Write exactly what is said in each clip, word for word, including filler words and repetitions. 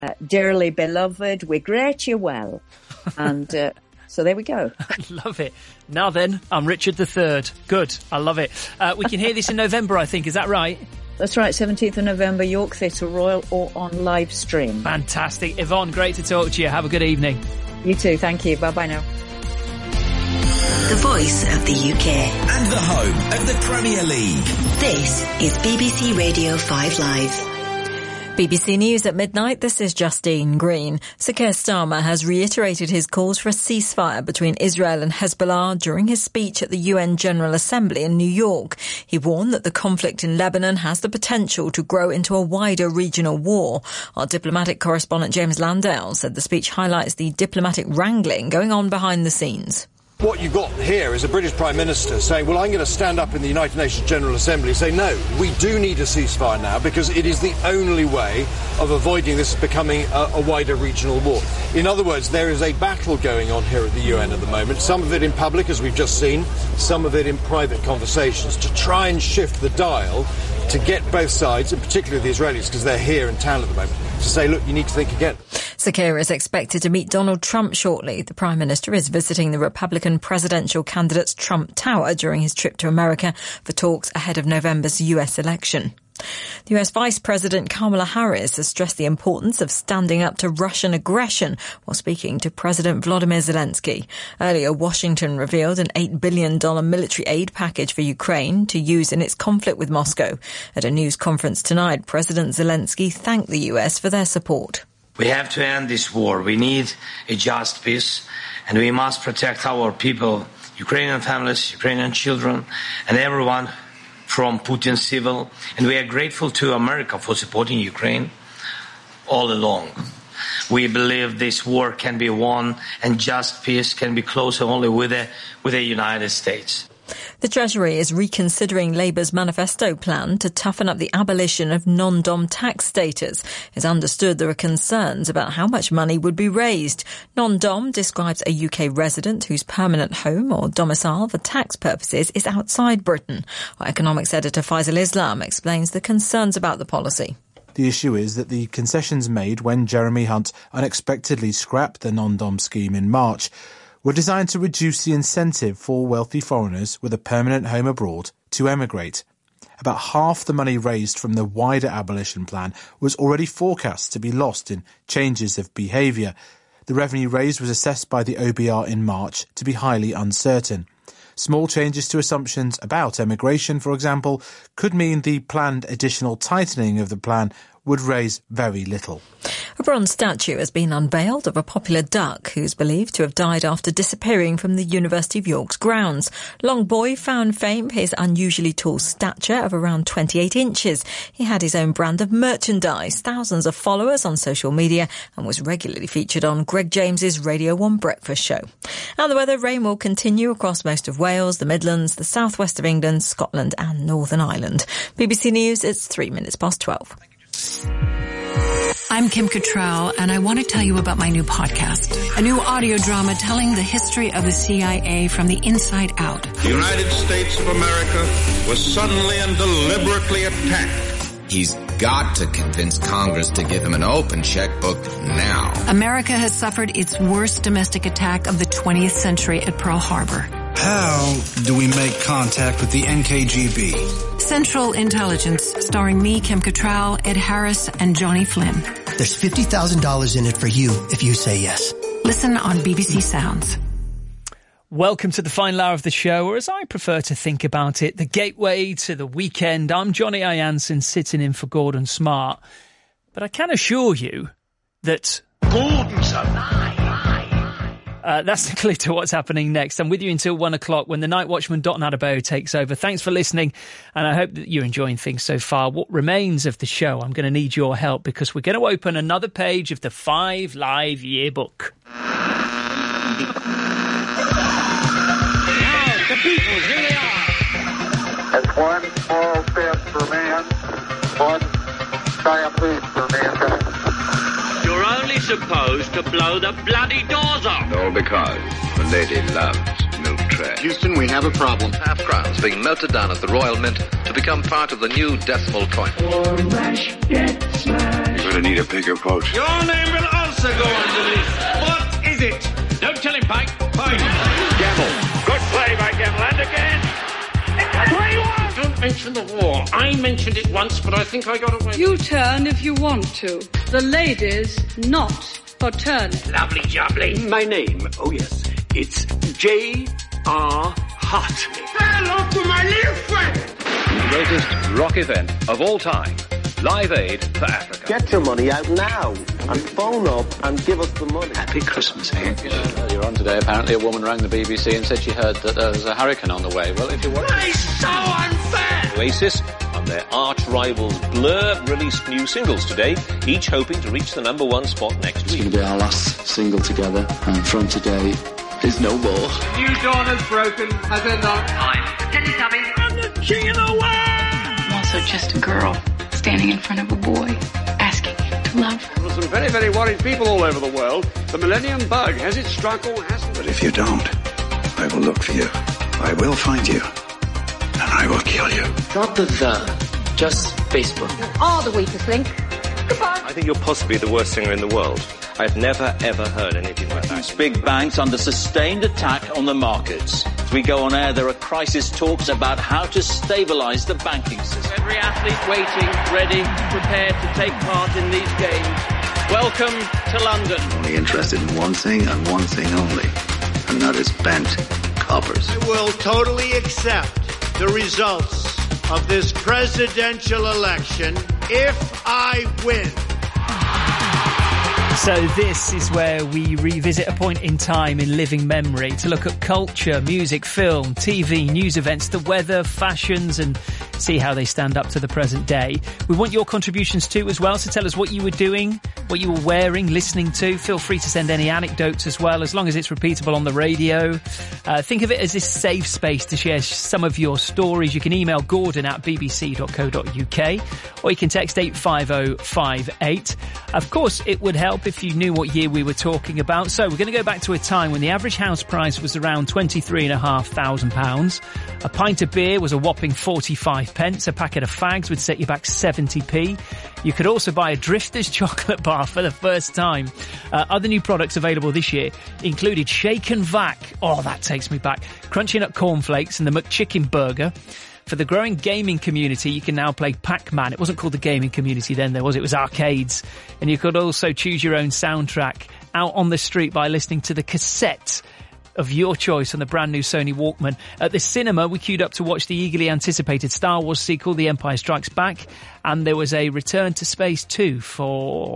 uh, dearly beloved, we greet you well. And uh, so there we go. I love it. Now then, I'm Richard the Third. Good. I love it. Uh, we can hear this in November, I think. Is that right? That's right. seventeenth of November, York Theatre Royal, or on live stream. Fantastic. Yvonne, great to talk to you. Have a good evening. You too. Thank you. Bye-bye now. The voice of the U K. And the home of the Premier League. This is B B C Radio five Live. B B C News at midnight, this is Justine Green. Sir Keir Starmer has reiterated his calls for a ceasefire between Israel and Hezbollah during his speech at the U N General Assembly in New York. He warned that the conflict in Lebanon has the potential to grow into a wider regional war. Our diplomatic correspondent James Landale said the speech highlights the diplomatic wrangling going on behind the scenes. What you've got here is a British Prime Minister saying, well, I'm going to stand up in the United Nations General Assembly and say, no, we do need a ceasefire now because it is the only way of avoiding this becoming a, a wider regional war. In other words, there is a battle going on here at the U N at the moment, some of it in public, as we've just seen, some of it in private conversations, to try and shift the dial to get both sides, and particularly the Israelis, because they're here in town at the moment, to say, look, you need to think again. Sir Keir is expected to meet Donald Trump shortly. The Prime Minister is visiting the Republican presidential candidate's Trump Tower during his trip to America for talks ahead of November's U S election. The U S Vice President Kamala Harris has stressed the importance of standing up to Russian aggression while speaking to President Volodymyr Zelensky. Earlier, Washington revealed an eight billion dollars military aid package for Ukraine to use in its conflict with Moscow. At a news conference tonight, President Zelensky thanked the U S for their support. We have to end this war. We need a just peace, and we must protect our people, Ukrainian families, Ukrainian children, and everyone from Putin's civil. And we are grateful to America for supporting Ukraine all along. We believe this war can be won, and just peace can be closer only with the, with the United States. The Treasury is reconsidering Labour's manifesto plan to toughen up the abolition of non-dom tax status. It's understood there are concerns about how much money would be raised. Non-dom describes a U K resident whose permanent home or domicile for tax purposes is outside Britain. Our economics editor Faisal Islam explains the concerns about the policy. The issue is that the concessions made when Jeremy Hunt unexpectedly scrapped the non-dom scheme in March were designed to reduce the incentive for wealthy foreigners with a permanent home abroad to emigrate. About half the money raised from the wider abolition plan was already forecast to be lost in changes of behaviour. The revenue raised was assessed by the O B R in March to be highly uncertain. Small changes to assumptions about emigration, for example, could mean the planned additional tightening of the plan would raise very little. A bronze statue has been unveiled of a popular duck who's believed to have died after disappearing from the University of York's grounds. Long Boy found fame for his unusually tall stature of around twenty-eight inches. He had his own brand of merchandise, thousands of followers on social media, and was regularly featured on Greg James's Radio one breakfast show. And the weather, rain will continue across most of Wales, the Midlands, the southwest of England, Scotland and Northern Ireland. B B C News, it's three minutes past twelve. I'm Kim Cattrall, and I want to tell you about my new podcast, a new audio drama telling the history of the C I A from the inside out. The United States of America was suddenly and deliberately attacked. He's got to convince Congress to give him an open checkbook now. America has suffered its worst domestic attack of the twentieth century at Pearl Harbor. How do we make contact with the N K G B? Central Intelligence, starring me, Kim Cattrall, Ed Harris, and Johnny Flynn. There's fifty thousand dollars in it for you if you say yes. Listen on B B C Sounds. Welcome to the final hour of the show, or as I prefer to think about it, the gateway to the weekend. I'm Johnny Ianson, sitting in for Gordon Smart. But I can assure you that Gordon's alive. Uh, that's the clue to what's happening next. I'm with you until one o'clock when the night watchman Dot Adebayo takes over. Thanks for listening, and I hope that you're enjoying things so far. What remains of the show, I'm going to need your help because we're going to open another page of the Five Live Yearbook. Now, the people, here they are. It's one small step for man, one giant leap for mankind. You're only supposed to blow the bloody doors off. All because the lady loves milk trash. Houston, we have a problem. Half crowns being melted down at the Royal Mint to become part of the new decimal coin. Or rush, get smashed. gonna need a bigger boat. Your name will also go on the list. What is it? Don't tell him, Pike. Fine. Gamble. Good play by Gamble. And again. three one. Don't mention the war. I mentioned it once, but I think I got away. You turn if you want to. The ladies not for turning. Lovely jubbly. My name, oh yes, it's J R Hartley. Hello to my little friend. The greatest rock event of all time. Live Aid for Africa. Get your money out now and phone up and give us the money. Happy Christmas, eh? Earlier on today, apparently a woman rang the B B C and said she heard that there was a hurricane on the way. Well, if you want... That is so unfair! Oasis and their arch rivals Blur released new singles today, each hoping to reach the number one spot next it's week. It's going to be our last single together, and from today is no more. The new dawn has broken, has it not? Time. Teletubbies. I'm the king of the world! I'm also just a girl standing in front of a boy, asking him to love her. There are some very, very worried people all over the world. The millennium bug, has it struck or hasn't it? But if you don't, I will look for you. I will find you. And I will kill you. Not the the, just Facebook. You are the weakest link. Goodbye. I think you're possibly the worst singer in the world. I've never, ever heard anything like that. Big banks under sustained attack on the markets. As we go on air, there are crisis talks about how to stabilise the banking system. Every athlete waiting, ready, prepared to take part in these games. Welcome to London. I'm only interested in one thing and one thing only, and that is bent coppers. I will totally accept the results of this presidential election if I win. So this is where we revisit a point in time in living memory to look at culture, music, film, T V, news events, the weather, fashions, and see how they stand up to the present day. We want your contributions too as well, so tell us what you were doing, what you were wearing, listening to. Feel free to send any anecdotes as well, as long as it's repeatable on the radio. Uh, think of it as this safe space to share some of your stories. You can email Gordon at b b c dot co dot u k, or you can text eight five oh five eight. Of course, it would help if you knew what year we were talking about. So we're going to go back to a time when the average house price was around twenty-three and a half thousand pounds. A pint of beer was a whopping forty-five pence. A packet of fags would set you back seventy p. You could also buy a Drifter's chocolate bar for the first time. Uh, other new products available this year included Shake and Vac. Oh, that takes me back. Crunchy Nut Cornflakes and the McChicken Burger. For the growing gaming community, you can now play Pac-Man. It wasn't called the gaming community then, there was. It was arcades. And you could also choose your own soundtrack out on the street by listening to the cassette of your choice on the brand new Sony Walkman. At the cinema, we queued up to watch the eagerly anticipated Star Wars sequel, The Empire Strikes Back. And there was a Return to Space two for...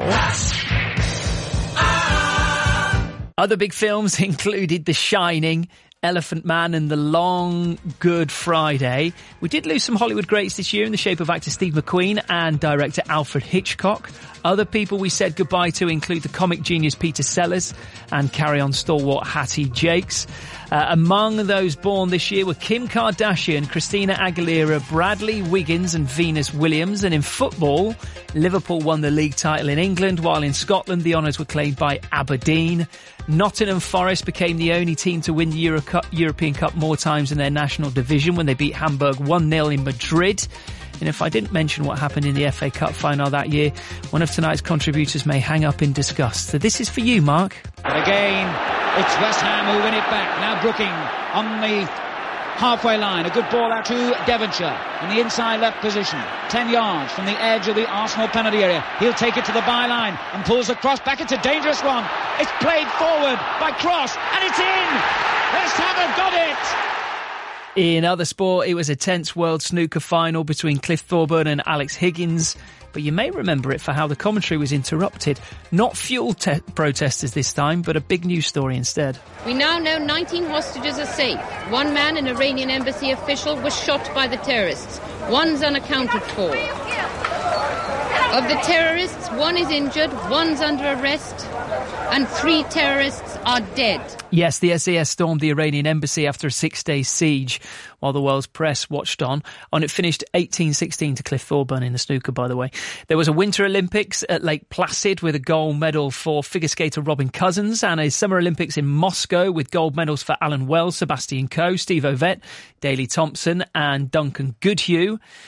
Other big films included The Shining, Elephant Man and The Long Good Friday. We did lose some Hollywood greats this year in the shape of actor Steve McQueen and director Alfred Hitchcock. Other people we said goodbye to include the comic genius Peter Sellers and Carry On stalwart Hattie Jakes. Uh, among those born this year were Kim Kardashian, Christina Aguilera, Bradley Wiggins and Venus Williams. And in football, Liverpool won the league title in England, while in Scotland the honours were claimed by Aberdeen. Nottingham Forest became the only team to win the Euro Cup, European Cup more times in their national division when they beat Hamburg one nil in Madrid. And if I didn't mention what happened in the F A Cup final that year, one of tonight's contributors may hang up in disgust. So this is for you, Mark. And again, it's West Ham who win it back. Now Brooking on the halfway line. A good ball out to Devonshire in the inside left position. Ten yards from the edge of the Arsenal penalty area. He'll take it to the byline and pulls the cross back. It's a dangerous one. It's played forward by Cross and it's in. West Ham have got it. In other sport, it was a tense World Snooker final between Cliff Thorburn and Alex Higgins, but you may remember it for how the commentary was interrupted. Not fuel te- protesters this time, but a big news story instead. We now know nineteen hostages are safe. One man, an Iranian embassy official, was shot by the terrorists. One's unaccounted for. Of the terrorists, one is injured, one's under arrest, and three terrorists are dead. Yes, the S A S stormed the Iranian embassy after a six-day siege, while the world's press watched on. And it finished eighteen sixteen to Cliff Thorburn in the snooker, by the way. There was a Winter Olympics at Lake Placid with a gold medal for figure skater Robin Cousins, and a Summer Olympics in Moscow with gold medals for Alan Wells, Sebastian Coe, Steve Ovett, Daley Thompson and Duncan Goodhue.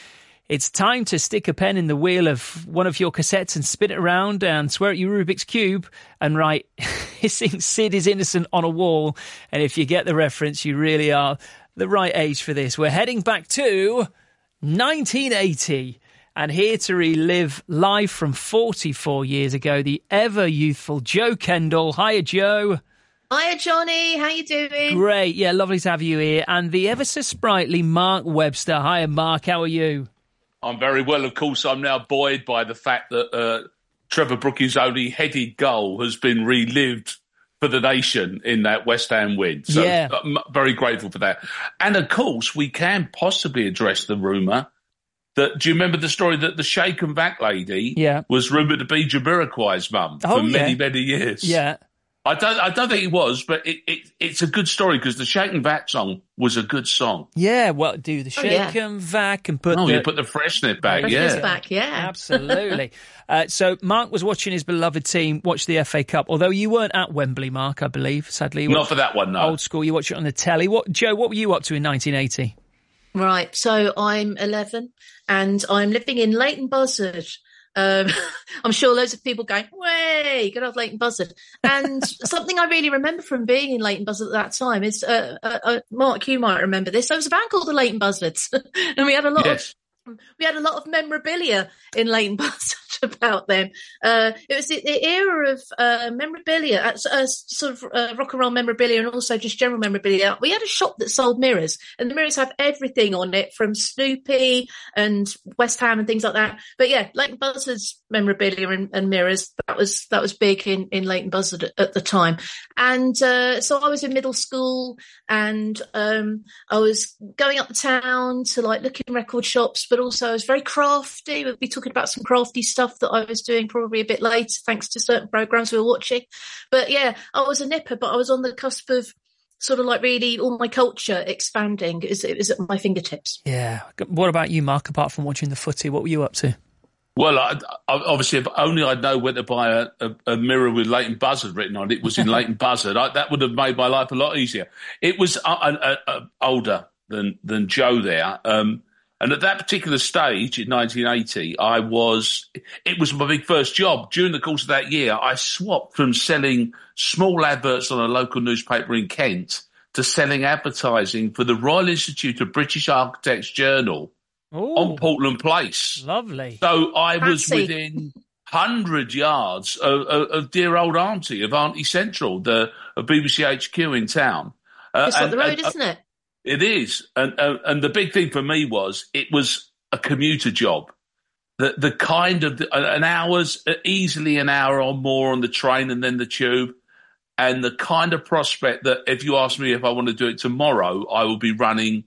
It's time to stick a pen in the wheel of one of your cassettes and spin it around and swear at your Rubik's Cube and write Hissing Sid is innocent on a wall. And if you get the reference, you really are the right age for this. We're heading back to nineteen eighty. And here to relive live from forty-four years ago, the ever-youthful Joe Kendall. Hiya, Joe. Hiya, Johnny. How you doing? Great. Yeah, lovely to have you here. And the ever-so-sprightly Mark Webster. Hiya, Mark. How are you? I'm very well. Of course, I'm now buoyed by the fact that uh, Trevor Brookie's only headed goal has been relived for the nation in that West Ham win. So yeah. I'm very grateful for that. And, of course, we can possibly address the rumour that, do you remember the story that the Shake and Vac lady yeah. was rumoured to be Jamiroquai's mum oh, for many, yeah. many years? Yeah. I don't I don't think it was, but it, it, it's a good story because the Shake and Vac song was a good song. Yeah, well, do the Shake oh, yeah. and Vac and put oh, the... you put the freshness back, freshness yeah. back, yeah. Absolutely. uh, so Mark was watching his beloved team watch the F A Cup, although you weren't at Wembley, Mark, I believe, sadly. You Not for that one, no. Old school, you watch it on the telly. What, Joe, what were you up to in nineteen eighty? Right, so I'm eleven and I'm living in Leighton Buzzard. Um, I'm sure loads of people going, way, good old Leighton Buzzard. And something I really remember from being in Leighton Buzzard at that time is, uh, uh, uh, Mark, you might remember this. There was a band called the Leighton Buzzards and we had a lot yes. of We had a lot of memorabilia in Leighton Buzzard about them. Uh, it was the, the era of uh, memorabilia, uh, uh, sort of uh, rock and roll memorabilia and also just general memorabilia. We had a shop that sold mirrors, and the mirrors have everything on it from Snoopy and West Ham and things like that. But yeah, Leighton Buzzard's memorabilia and, and mirrors, that was that was big in, in Leighton Buzzard at, at the time. And uh, so I was in middle school and um, I was going up the town to like look in record shops, but also I was very crafty. We'll be talking about some crafty stuff that I was doing probably a bit later, thanks to certain programs we were watching. But yeah, I was a nipper, but I was on the cusp of sort of like really all my culture expanding. It was, it was at my fingertips. Yeah. What about you, Mark, apart from watching the footy? What were you up to? Well, I, I, obviously, if only I'd know where to buy a, a, a mirror with Leighton Buzzard written on it. It was in Leighton Buzzard. I, that would have made my life a lot easier. It was uh, uh, uh, older than, than Joe there. Um, And at that particular stage in nineteen eighty, I was, it was my big first job. During the course of that year, I swapped from selling small adverts on a local newspaper in Kent to selling advertising for the Royal Institute of British Architects Journal Ooh, on Portland Place. Lovely. So I Fancy. was within one hundred yards of, of, of dear old Auntie, of Auntie Central, the of B B C H Q in town. Uh, It's up and- the road, and- isn't it? It is. And, and and the big thing for me was it was a commuter job. The the kind of an hour's easily an hour or more on the train and then the tube. And the kind of prospect that if you ask me if I want to do it tomorrow, I will be running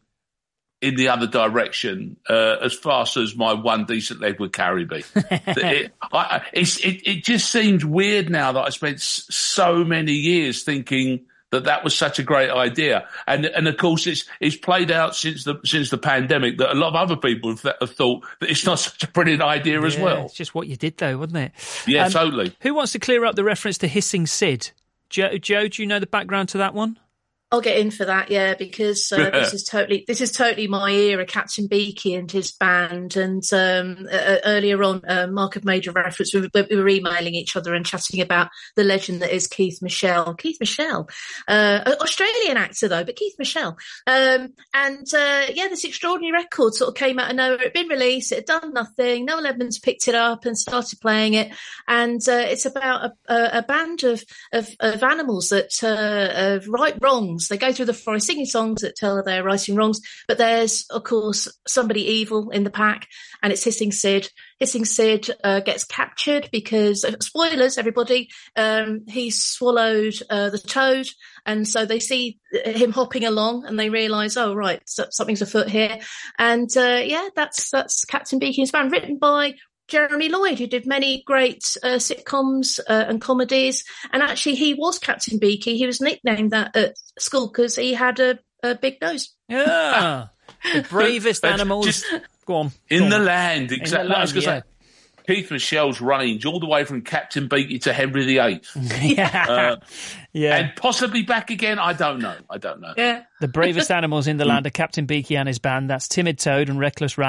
in the other direction uh, as fast as my one decent leg would carry me. it, I, it's, it, it just seems weird now that I spent s- so many years thinking that that was such a great idea. And and of course it's it's played out since the since the pandemic that a lot of other people have, have thought that it's not such a brilliant idea yeah, as well. It's just what you did though, wasn't it? Yeah, Um, totally. Who wants to clear up the reference to Hissing Sid? Joe, Joe, do you know the background to that one? I'll get in for that, yeah, because uh, this is totally this is totally my era, Captain Beaky and his band. And um, uh, earlier on, uh, Mark had made a reference. We, we were emailing each other and chatting about the legend that is Keith Michelle. Keith Michelle, uh, an Australian actor though, but Keith Michelle. Um, and uh, yeah, this extraordinary record sort of came out of nowhere. It had been released, it had done nothing. Noel Edmonds picked it up and started playing it. And uh, it's about a, a, a band of, of, of animals that uh, uh, right wrongs. They go through the forest singing songs that tell their righting wrongs, but there's, of course, somebody evil in the pack, and it's Hissing Sid. Hissing Sid uh, gets captured because, uh, spoilers, everybody, um, he's swallowed uh, the toad, and so they see him hopping along, and they realise, oh, right, so something's afoot here. And, uh, yeah, that's that's Captain Beaky's band, written by Jeremy Lloyd, who did many great uh, sitcoms uh, and comedies. And actually, he was Captain Beaky. He was nicknamed that at school because he had a, a big nose. Yeah. The bravest But animals. just Go on. In go the on. land, exactly. In the I was land, going to say, Keith Michelle's range, all the way from Captain Beaky to Henry the Eighth. yeah. Uh, yeah. And possibly back again, I don't know. I don't know. Yeah. The bravest animals in the land are Captain Beaky and his band. That's Timid Toad and Reckless Rat.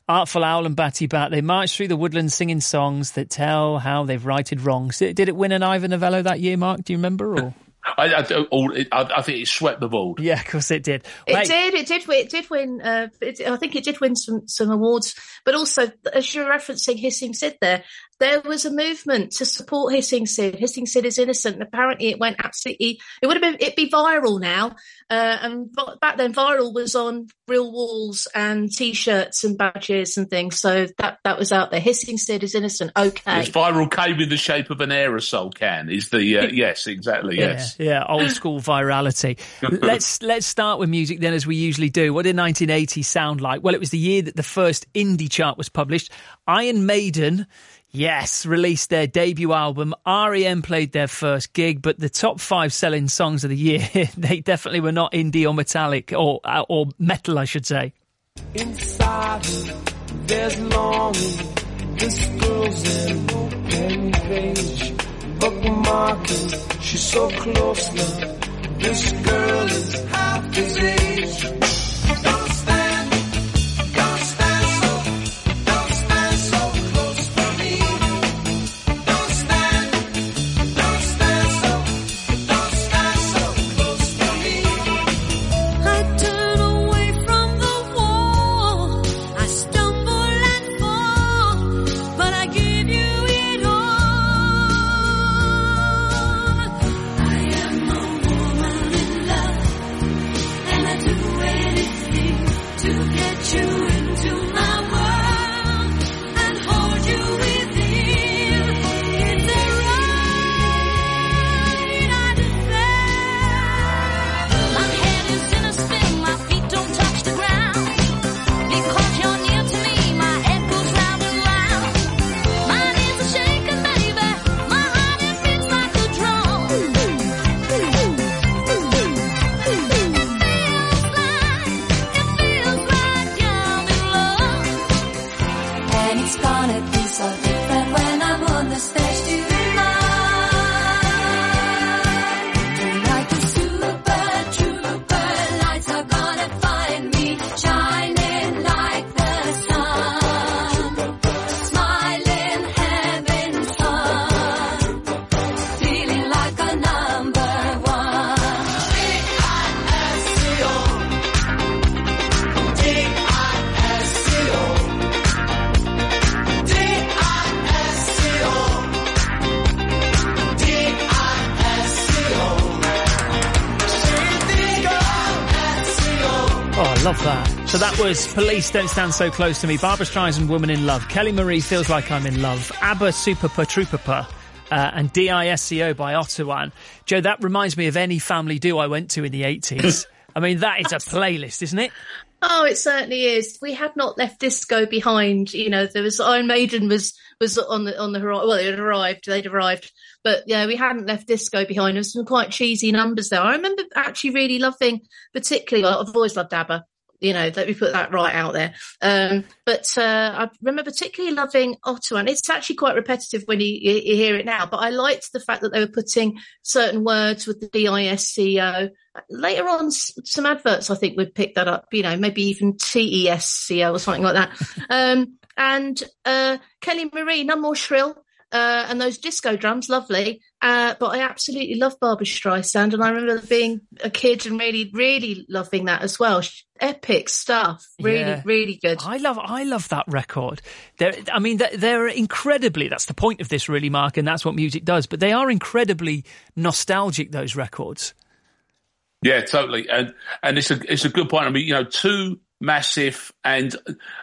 Artful Owl and Batty Bat, they march through the woodlands singing songs that tell how they've righted wrongs. Did it win an Ivor Novello that year, Mark? Do you remember? Or I, I, all, I, I think it swept the board. Yeah, of course it did. It Wait. did. It did. It did win. Uh, it, I think it did win some some awards. But also, as you're referencing Hissing Sid, there there was a movement to support Hissing Sid. Hissing Sid is innocent. And apparently, it went absolutely. It would have been. It'd be viral now. Uh, and back then, viral was on real walls and T-shirts and badges and things. So that that was out there. Hissing Sid is innocent. Okay. Yes, viral came in the shape of an aerosol can. Is the uh, yes, exactly. Yes. Yeah, yeah, old school virality. let's let's start with music then, as we usually do. What did nineteen eighty sound like? Well, it was the year that the first indie chart was published. Iron Maiden, yes, released their debut album. R E M played their first gig, but the top five selling songs of the year, they definitely were not indie or metallic or or metal, I should say. Inside her, there's longing. This girl's an open page, bookmarking. She's so close now. This girl is half his age. Don't stand, don't stand so, don't stand so close for me. Don't stand, don't stand so, don't stand so close for me. I turn away from the wall, I stumble and fall, but I give you it all. I am a woman in love, and I do anything to get you into my world and hold you within. It's a right I deserve. My head is in a spin, my feet don't touch the ground. Because you're near to me, my head goes round and round. My knees are shaking, baby, my heart it beats like a drum. Feels like I'm in love. And it's gonna be so different when I'm on the stage tonight. Tonight the super trooper lights are gonna find me shining like the sun, smiling heaven's sun, feeling like a number one. D I S C O, D I S C O, D I S C O, D I S C O. Oh, I love that. So that was Police, Don't Stand So Close to Me, Barbra Streisand, Woman in Love, Kelly Marie, Feels Like I'm in Love, ABBA, Super Pa Trooper Pa, uh, and D I S C O by Ottawan. Joe, that reminds me of any family do I went to in the eighties. I mean, that is a playlist, isn't it? Oh, it certainly is. We had not left disco behind. You know, there was Iron Maiden was was on the on the horizon. Well, it had arrived. They'd arrived, but yeah, we hadn't left disco behind. There was some quite cheesy numbers there. I remember actually really loving, particularly. Well, I've always loved ABBA. You know, let me put that right out there. Um, but uh, I remember particularly loving Ottawan. It's actually quite repetitive when you, you, you hear it now, but I liked the fact that they were putting certain words with the D I S C O. Later on, s- some adverts, I think, would pick that up, you know, maybe even T E S C O or something like that. um, and uh, Kelly Marie, none more shrill. Uh, and those disco drums, lovely. Uh, but I absolutely love Barbra Streisand, and I remember being a kid and really, really loving that as well. Epic stuff, really, Yeah. really good. I love, I love that record. They're, I mean, they're, they're incredibly. That's the point of this, really, Mark, and that's what music does. But they are incredibly nostalgic. Those records. Yeah, totally, and and it's a it's a good point. I mean, you know, two massive and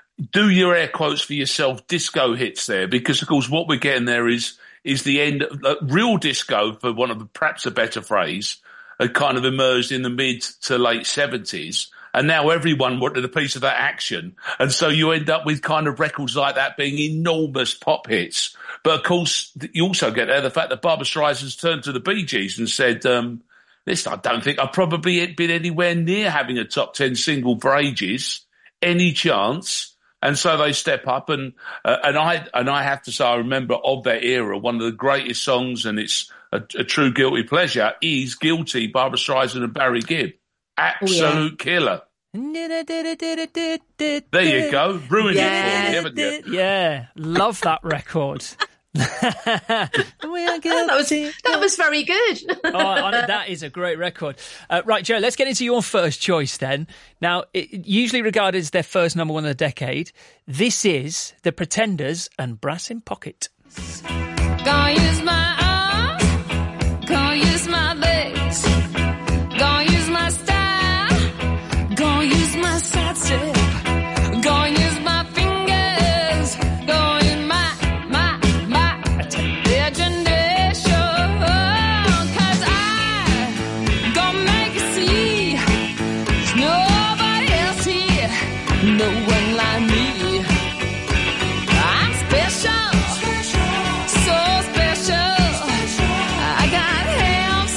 do your air quotes for yourself disco hits there, because of course what we're getting there is is the end. Uh, real disco, for one of the, perhaps a better phrase, had kind of emerged in the mid to late seventies. And now everyone wanted a piece of that action. And so you end up with kind of records like that being enormous pop hits. But of course, you also get there the fact that Barbra Streisand's turned to the Bee Gees and said, um, listen, I don't think I've probably been anywhere near having a top ten single for ages. Any chance? And so they step up, and uh, and I and I have to say, I remember of that era, one of the greatest songs, and it's a, a true guilty pleasure, is Guilty, Barbra Streisand and Barry Gibb. Absolute Oh, yeah. killer. There you go. Ruined Yeah. it for me, haven't you? Yeah, love that record. that was that was very good. oh, I- that is a great record. Uh, right, Joe, let's get into your first choice then. Now, it, usually regarded as their first number one of the decade, this is The Pretenders and Brass in Pocket. Gonna use my arms, gonna use my legs, gonna use my style, gonna use my side step, gonna use my fingers, gonna use my, my, my imagination, 'cause I gonna make you see there's nobody else here, no one like me. I'm special. So special. I gotta have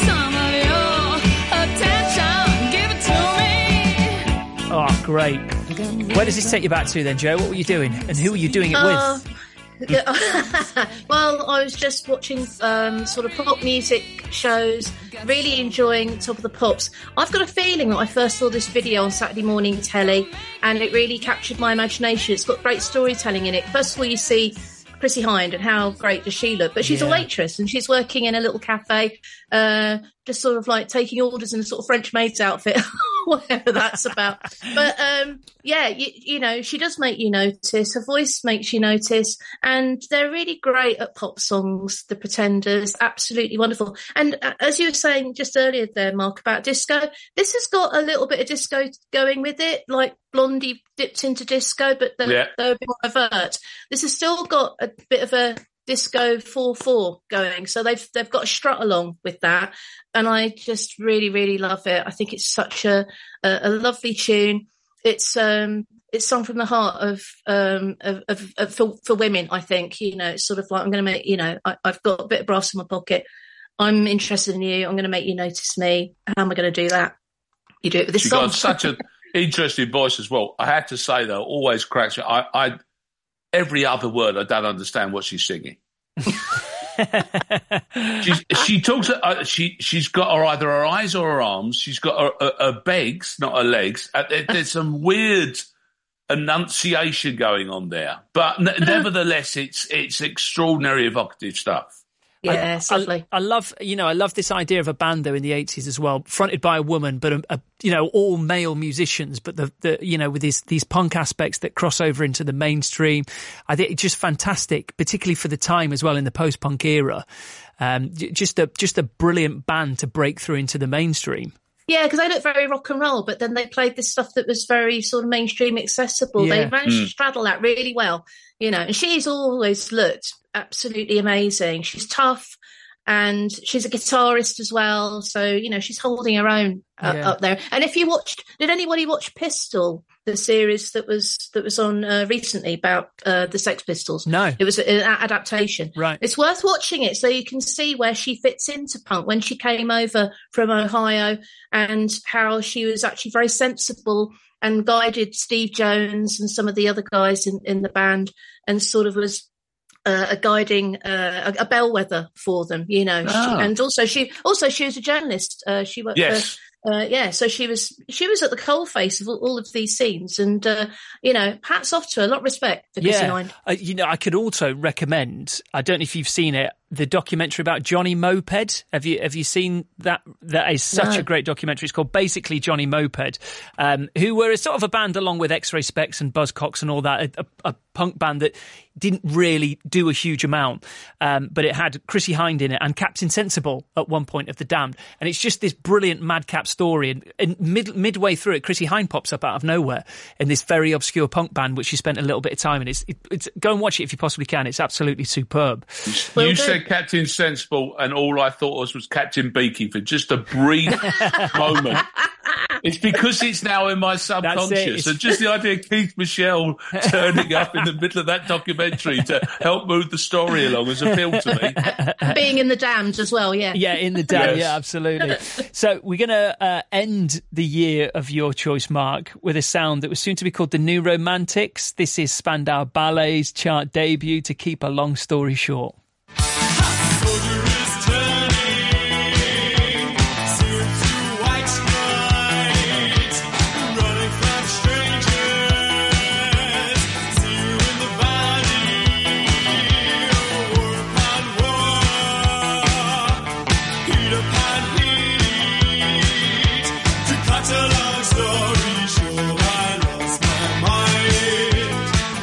some of your attention. Give it to me. Oh, great. Where does this take you back to then, Joe? What were you doing? And who were you doing it Uh, with? well, I was just watching um, sort of pop music shows, really enjoying Top of the Pops. I've got a feeling that I first saw this video on Saturday morning telly, and it really captured my imagination. It's got great storytelling in it. First of all, you see Chrissie Hynde, and how great does she look? But she's Yeah. a waitress, and she's working in a little cafe, uh, just sort of like taking orders in a sort of French maid's outfit, whatever that's about. But um, yeah, you, you know, she does make you notice. Her voice makes you notice, and they're really great at pop songs. The Pretenders, absolutely wonderful. And uh, as you were saying just earlier there, Mark, about disco, this has got a little bit of disco going with it, like Blondie dipped into disco, but they're, Yeah. they're a bit more overt. This has still got a bit of a disco four four going, so they've they've got a strut along with that, and I just really really love it. I think it's such a a, a lovely tune. It's um it's sung from the heart of um of, of, of for, for women. I think, you know, it's sort of like, I'm going to make, you know, I, I've got a bit of brass in my pocket. I'm interested in you. I'm going to make you notice me. How am I going to do that? You do it with this She song. got such an interesting voice as well. I had to say though, always cracks me. I, I every other word I don't understand what she's singing. she's, she talks. Uh, she she's got her either her eyes or her arms. She's got her, her, her begs, not her legs. Uh, there, there's some weird enunciation going on there, but n- nevertheless, it's it's extraordinary evocative stuff. Yeah, I, lovely. I, I love, you know, I love this idea of a band though in the eighties as well, fronted by a woman, but a, a, you know, all male musicians, but the, the you know, with these these punk aspects that cross over into the mainstream. I think it's just fantastic, particularly for the time as well in the post-punk era. Um, just a just a brilliant band to break through into the mainstream. Yeah, because they look very rock and roll, but then they played this stuff that was very sort of mainstream accessible. Yeah. They managed Mm. to straddle that really well, you know. And she's always looked absolutely amazing. She's tough, and she's a guitarist as well. So, you know, she's holding her own uh, Yeah. up there. And if you watched, did anybody watch Pistol, the series that was that was on uh, recently about uh, the Sex Pistols? No. It was an adaptation. Right. It's worth watching it so you can see where she fits into punk when she came over from Ohio, and how she was actually very sensible and guided Steve Jones and some of the other guys in, in the band, and sort of was uh, a guiding, uh, a, a bellwether for them, you know. Ah. She, and also she, also she was a journalist. Uh, she worked Yes. for, uh, yeah, so she was, she was at the coalface of all, all of these scenes, and, uh, you know, hats off to her, a lot of respect for Chrissie Yeah, Hynde. uh, you know, I could also recommend. I don't know if you've seen it, the documentary about Johnny Moped. Have you have you seen that? That is such No. a great documentary. It's called basically Johnny Moped, um, who were a sort of a band along with X-Ray Specs and Buzzcocks and all that, a, a, a punk band that didn't really do a huge amount, um, but it had Chrissie Hynde in it and Captain Sensible at one point of The Damned, and it's just this brilliant madcap story. And, and mid, midway through it, Chrissie Hynde pops up out of nowhere in this very obscure punk band, which she spent a little bit of time in. It's, it, it's go and watch it if you possibly can. It's absolutely superb. Will You do. said Captain Sensible, and all I thought was was Captain Beaky for just a brief moment. It's because it's now in my subconscious. it. And just the idea of Keith Michelle turning up in the middle of that documentary to help move the story along has appealed to me. Being in the Damned as well, yeah. Yeah, in the Damned, Yes. yeah, absolutely. So we're going to uh, end the year of your choice, Mark, with a sound that was soon to be called the New Romantics. This is Spandau Ballet's chart debut, To Keep a Long Story Short. Running heat upon heat. To cut a long story short, I lost my mind.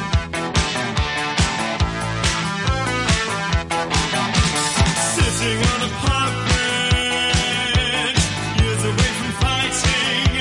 Sitting on a park bench, years away from fighting.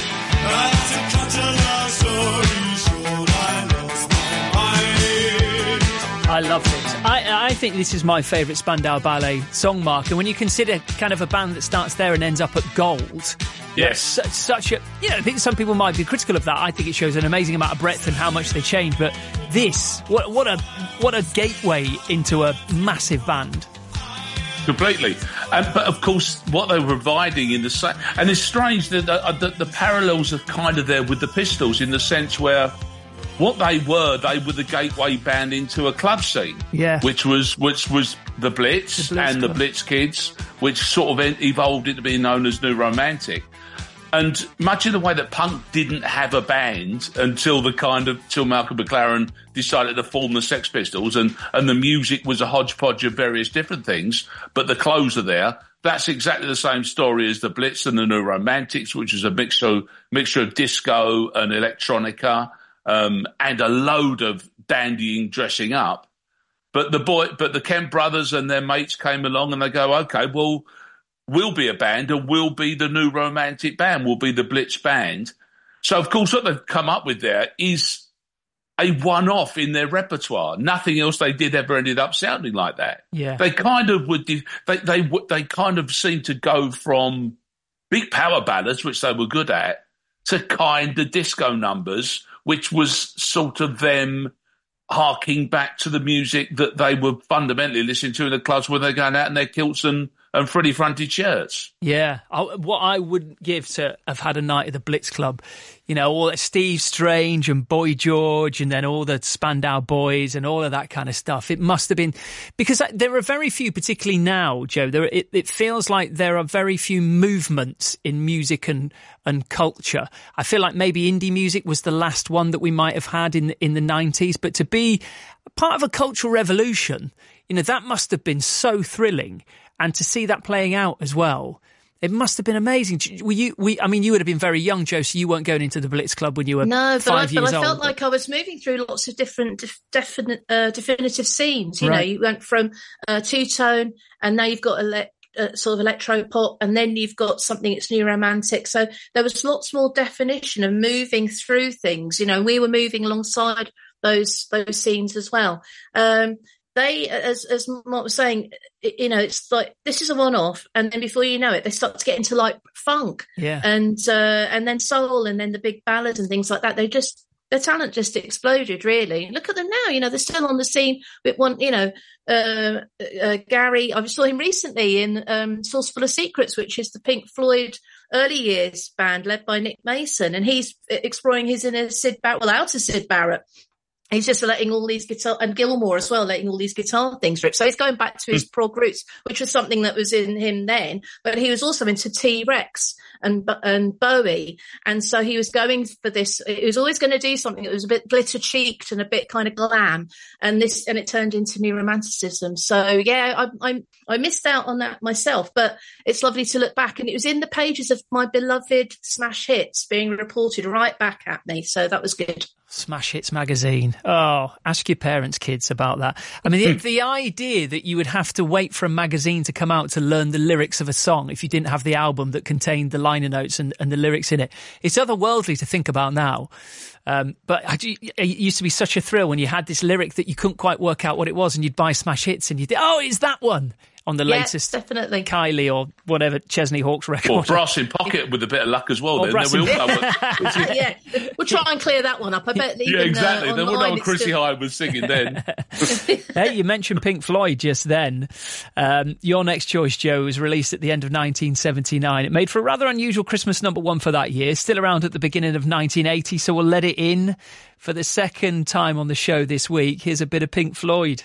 I to cut a long story short, I lost my mind. I love it. I, I think this is my favourite Spandau Ballet song, Mark. And when you consider kind of a band that starts there and ends up at gold, yes, such, such a, you know, I think some people might be critical of that. I think it shows an amazing amount of breadth and how much they change. But this, what, what a what a gateway into a massive band. Completely. And, but of course, what they were providing in the same, and it's strange that the, the, the parallels are kind of there with the Pistols in the sense where what they were, they were the gateway band into a club scene, yeah, which was which was the Blitz, the Blitz and Club. the Blitz Kids, which sort of evolved into being known as New Romantic. And much in the way that punk didn't have a band until the kind of till Malcolm McLaren decided to form the Sex Pistols, and and the music was a hodgepodge of various different things, but the clothes are there. That's exactly the same story as the Blitz and the New Romantics, which is a mixture mixture of disco and electronica. Um, and a load of dandying dressing up. But the boy, but the Kemp brothers and their mates came along and they go, okay, well, we'll be a band and we'll be the New Romantic band. We'll be the Blitz band. So, of course, what they've come up with there is a one-off in their repertoire. Nothing else they did ever ended up sounding like that. Yeah. They kind of would, they, they, they kind of seemed to go from big power ballads, which they were good at, to kind of disco numbers, which was sort of them harking back to the music that they were fundamentally listening to in the clubs when they're going out in their kilts and, and frilly fronted shirts. Yeah. I, what I would give to have had a night at the Blitz Club, you know, all that Steve Strange and Boy George and then all the Spandau Boys and all of that kind of stuff. It must have been, because there are very few, particularly now, Joe, there, it, it feels like there are very few movements in music and, and culture. I feel like maybe indie music was the last one that we might have had in, in the nineties, but to be part of a cultural revolution, you know, that must have been so thrilling. And to see that playing out as well, it must have been amazing. Were you? We, I mean, you would have been very young, Joe, so you weren't going into the Blitz Club when you were no, but five I, years but I old. felt like I was moving through lots of different, def, definite, uh, definitive scenes. You Right. know, you went from uh, two-tone, and now you've got ele- uh, sort of electro pop, and then you've got something that's new romantic. So there was lots more definition of moving through things. You know, we were moving alongside those those scenes as well. Um, They, as as Mark was saying, you know, it's like this is a one-off, and then before you know it, they start to get into like funk, yeah, and uh, and then soul, and then the big ballads and things like that. They just their talent just exploded. Really, look at them now. You know, they're still on the scene with one. You know, uh, uh, Gary. I saw him recently in um, Source Full of Secrets, which is the Pink Floyd early years band led by Nick Mason, and he's exploring his inner Sid Barrett, well, outer Sid Barrett. He's just letting all these guitar, and Gilmore as well, letting all these guitar things rip. So he's going back to his prog roots, which was something that was in him then, but he was also into T-Rex and, and Bowie. And so he was going for this, he was always going to do something that was a bit glitter cheeked and a bit kind of glam. And this, and it turned into new romanticism. So yeah, I, I, I missed out on that myself, but it's lovely to look back. And it was in the pages of my beloved Smash Hits being reported right back at me. So that was good. Smash Hits magazine. Oh, ask your parents, kids, about that. I mean, the, the idea that you would have to wait for a magazine to come out to learn the lyrics of a song if you didn't have the album that contained the liner notes and, and the lyrics in it. It's otherworldly to think about now. Um, but I, it used to be such a thrill when you had this lyric that you couldn't quite work out what it was, and you'd buy Smash Hits and you'd, oh, it's that one. On the yeah, latest definitely. Kylie or whatever Chesney Hawkes record. Or Brass in Pocket with a bit of luck as well. Or Then. Brass Then in- we'll cover- Yeah, we'll try and clear that one up. I bet even yeah, exactly. uh, Then we'll know online what it's Chrissy still- Hyde was singing then. Hey, you mentioned Pink Floyd just then. Um, your next choice, Joe, was released at the end of nineteen seventy-nine. It made for a rather unusual Christmas number one for that year, still around at the beginning of nineteen eighty, so we'll let it in for the second time on the show this week. Here's a bit of Pink Floyd.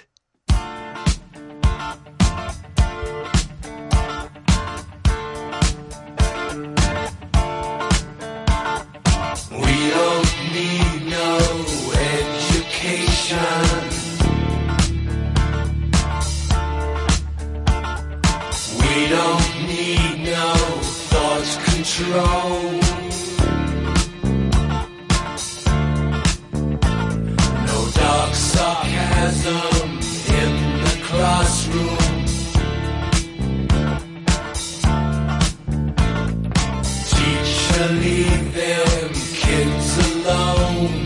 We don't need no education. We don't control. No dark sarcasm in the classroom. Teacher, leave them kids alone.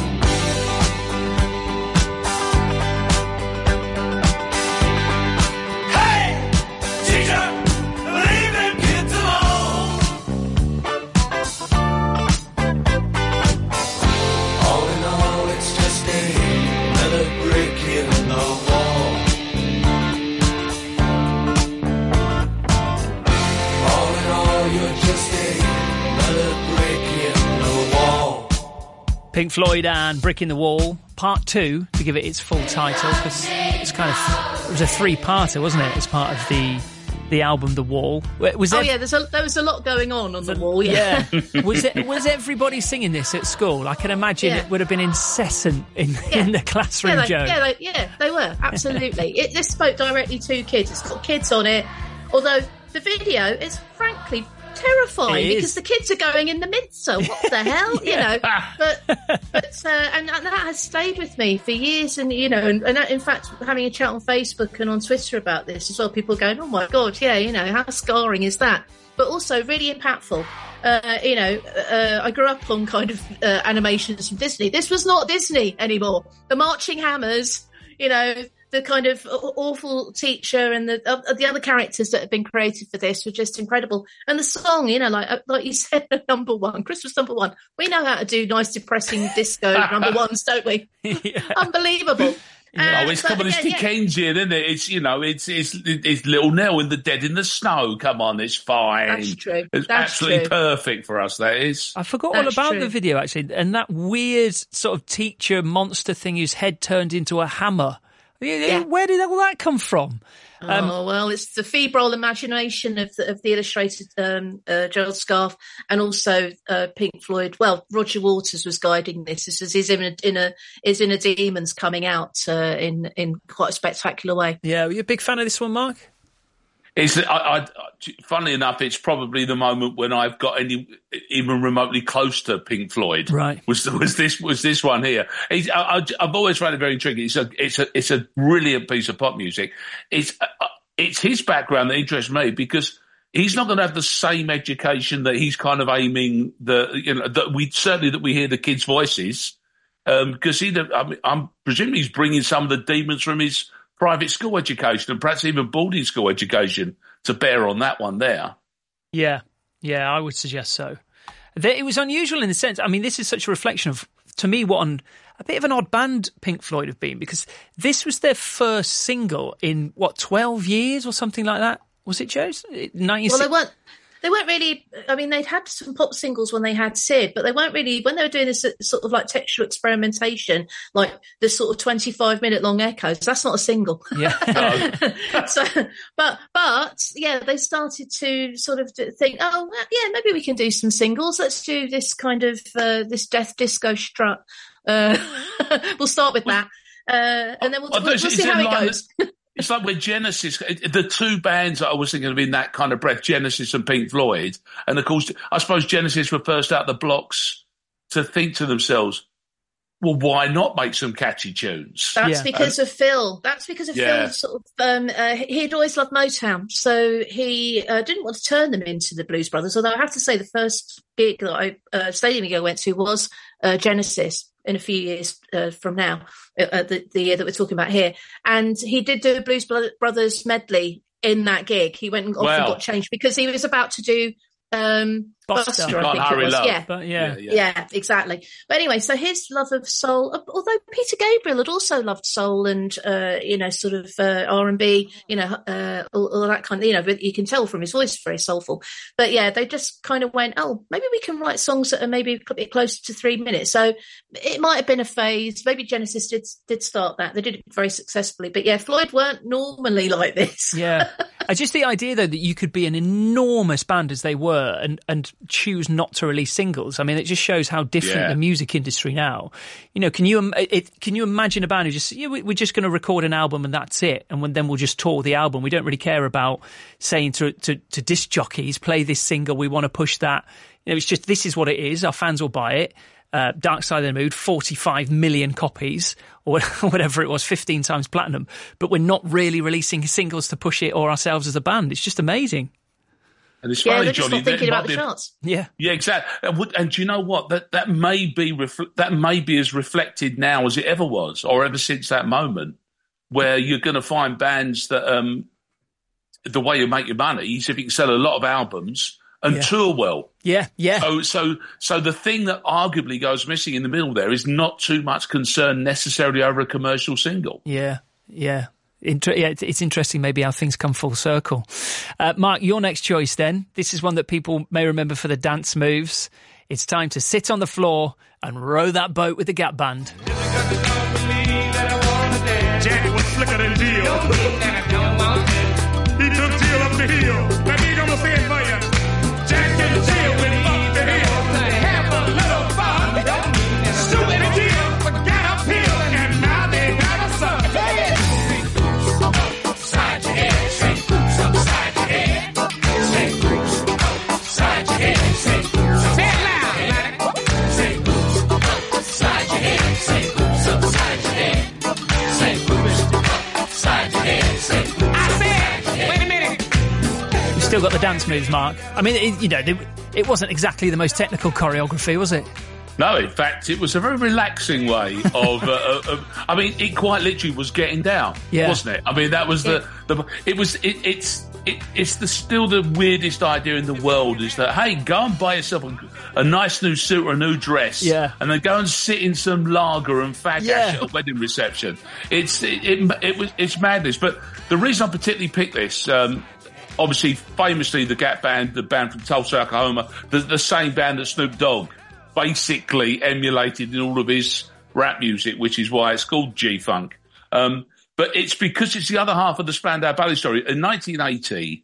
Pink Floyd and Brick in the Wall, part two, to give it its full title, because it's kind of, it was a three-parter, wasn't it, as part of the the album The Wall. Was oh, there, yeah, there's a, there was a lot going on on The Wall, yeah. yeah. was it, was everybody singing this at school? I can imagine Yeah. it would have been incessant in, Yeah. in the classroom, yeah, they, Joe. Yeah, they, yeah, they were, absolutely. it, this spoke directly to kids. It's got kids on it, although the video is frankly terrifying It is. because the kids are going in the mincer. What the hell, you know? But but uh, and, and that has stayed with me for years, and you know, and, and in fact, having a chat on Facebook and on Twitter about this as well, people going, "Oh my god, yeah, you know, how scarring is that?" But also really impactful. Uh, you know, uh, I grew up on kind of uh, animations from Disney. This was not Disney anymore. The Marching Hammers, you know. The kind of awful teacher and the uh, the other characters that have been created for this were just incredible. And the song, you know, like like you said, number one, Christmas number one. We know how to do nice, depressing disco number ones, don't we? Yeah. Unbelievable. Yeah. Uh, Oh, it's but come on, it's again, yeah. Dickensian, isn't it? It's, you know, it's it's it's Little Nell in The Dead in the Snow. Come on, it's fine. That's true. It's That's absolutely true. perfect for us, that is. I forgot That's all about true. the video, actually, and that weird sort of teacher monster thing whose head turned into a hammer. Yeah. Where did all that come from? Um, oh well, it's the febrile imagination of the, of the illustrated um, uh, Gerald Scarfe, and also uh, Pink Floyd. Well, Roger Waters was guiding this. This is his inner, inner his inner demons coming out uh, in in quite a spectacular way. Yeah, were you a big fan of this one, Mark? It's, I, I, funnily enough, it's probably the moment when I've got any even remotely close to Pink Floyd. Right. Was was this was this one here? It's, I, I've always found it very intriguing. It's a it's a it's a brilliant piece of pop music. It's uh, it's his background that interests me because he's not going to have the same education that he's kind of aiming the you know that we certainly that we hear the kids' voices because um, he I mean, I'm presuming he's bringing some of the demons from his private school education and perhaps even boarding school education to bear on that one there. Yeah, yeah, I would suggest so. It was unusual in the sense, I mean, this is such a reflection of, to me, what an, a bit of an odd band Pink Floyd have been, because this was their first single in, what, twelve years or something like that? Was it, Joe? nineteen Well, they weren't. They weren't really. I mean, they'd had some pop singles when they had Sid, but they weren't really when they were doing this sort of like textual experimentation, like the sort of twenty-five minute long echoes. That's not a single. Yeah. so, but but yeah, they started to sort of think, oh well, yeah, maybe we can do some singles. Let's do this kind of uh, this death disco strut. Uh, we'll start with that, uh, and then we'll, we'll, we'll see how it goes. It's like with Genesis, the two bands that I was thinking of in that kind of breath, Genesis and Pink Floyd. And of course, I suppose Genesis were first out the blocks to think to themselves, well, why not make some catchy tunes? That's Yeah. because of Phil. That's because of Yeah. Phil. Sort of, um, uh, he'd always loved Motown, so he uh, didn't want to turn them into the Blues Brothers. Although I have to say, the first gig that I uh, stadium gig I went to was uh, Genesis in a few years uh, from now, uh, the, the year that we're talking about here. And he did do a Blues Bro- Brothers medley in that gig. He went and off and Wow. got changed because he was about to do um, Buster. Buster, I Can't think Hurry it was. Love. Yeah. But yeah. Yeah, Yeah, exactly. But anyway, so his love of soul, although Peter Gabriel had also loved soul and, uh, you know, sort of uh, R and B, you know, uh, all, all that kind of, you know, but you can tell from his voice, very soulful. But yeah, they just kind of went, oh, maybe we can write songs that are maybe a bit closer to three minutes. So it might have been a phase. Maybe Genesis did did start that. They did it very successfully. But yeah, Floyd weren't normally like this. Yeah. Uh, just the idea, though, that you could be an enormous band as they were and, and choose not to release singles. I mean, it just shows how different Yeah. the music industry now. You know, can you um, it, can you imagine a band who just, yeah, we, we're just going to record an album and that's it, and when, then we'll just tour the album. We don't really care about saying to, to, to disc jockeys, play this single, we want to push that. You know, it's just, this is what it is. Our fans will buy it. Uh, Dark Side of the Moon, forty-five million copies, or whatever it was, fifteen times platinum. But we're not really releasing singles to push it or ourselves as a band. It's just amazing. And it's Yeah, funny, they're just Johnny, not thinking that about might the be- charts. Yeah, Yeah, exactly. And, would- and do you know what? That that may be refl- that may be as reflected now as it ever was, or ever since that moment, where you're going to find bands that um, the way you make your money is if you can sell a lot of albums and Yeah. tour well. Yeah, yeah. So, so, so the thing that arguably goes missing in the middle there is not too much concern necessarily over a commercial single. Yeah, yeah. Inter- yeah, it's, it's interesting maybe how things come full circle. Uh, Mark, your next choice then. This is one that people may remember for the dance moves. It's time to sit on the floor and row that boat with the Gap Band. Jack was slicker than Jill. He took Jill up the hill. Now he gonna say it for you. Jack and Jill went up the hill to have a little fun. Stu and Jill got uphill and now they got a son. Say boots upside your head. Say boots upside your head. Say boots upside your head. Say boots upside your head. Say boots upside your head. Say boots upside your head. Say boots upside your head. Say boots. I said, wait a minute. You've still got the dance moves, Mark. I mean, it, you know, they, it wasn't exactly the most technical choreography, was it? No, in fact, it was a very relaxing way of, uh, of. I mean, it quite literally was getting down, Yeah. wasn't it? I mean, that was the. the it was. It, it's. It, it's the still the weirdest idea in the world is that, hey, go and buy yourself a, a nice new suit or a new dress, Yeah. and then go and sit in some lager and fag Yeah. ash at a wedding reception. It's it, it, it was it's madness. But the reason I particularly picked this. Um, Obviously, famously, the Gap Band, the band from Tulsa, Oklahoma, the, the same band that Snoop Dogg basically emulated in all of his rap music, which is why it's called G-Funk. Um, but it's because it's the other half of the Spandau Ballet story. In nineteen eighty,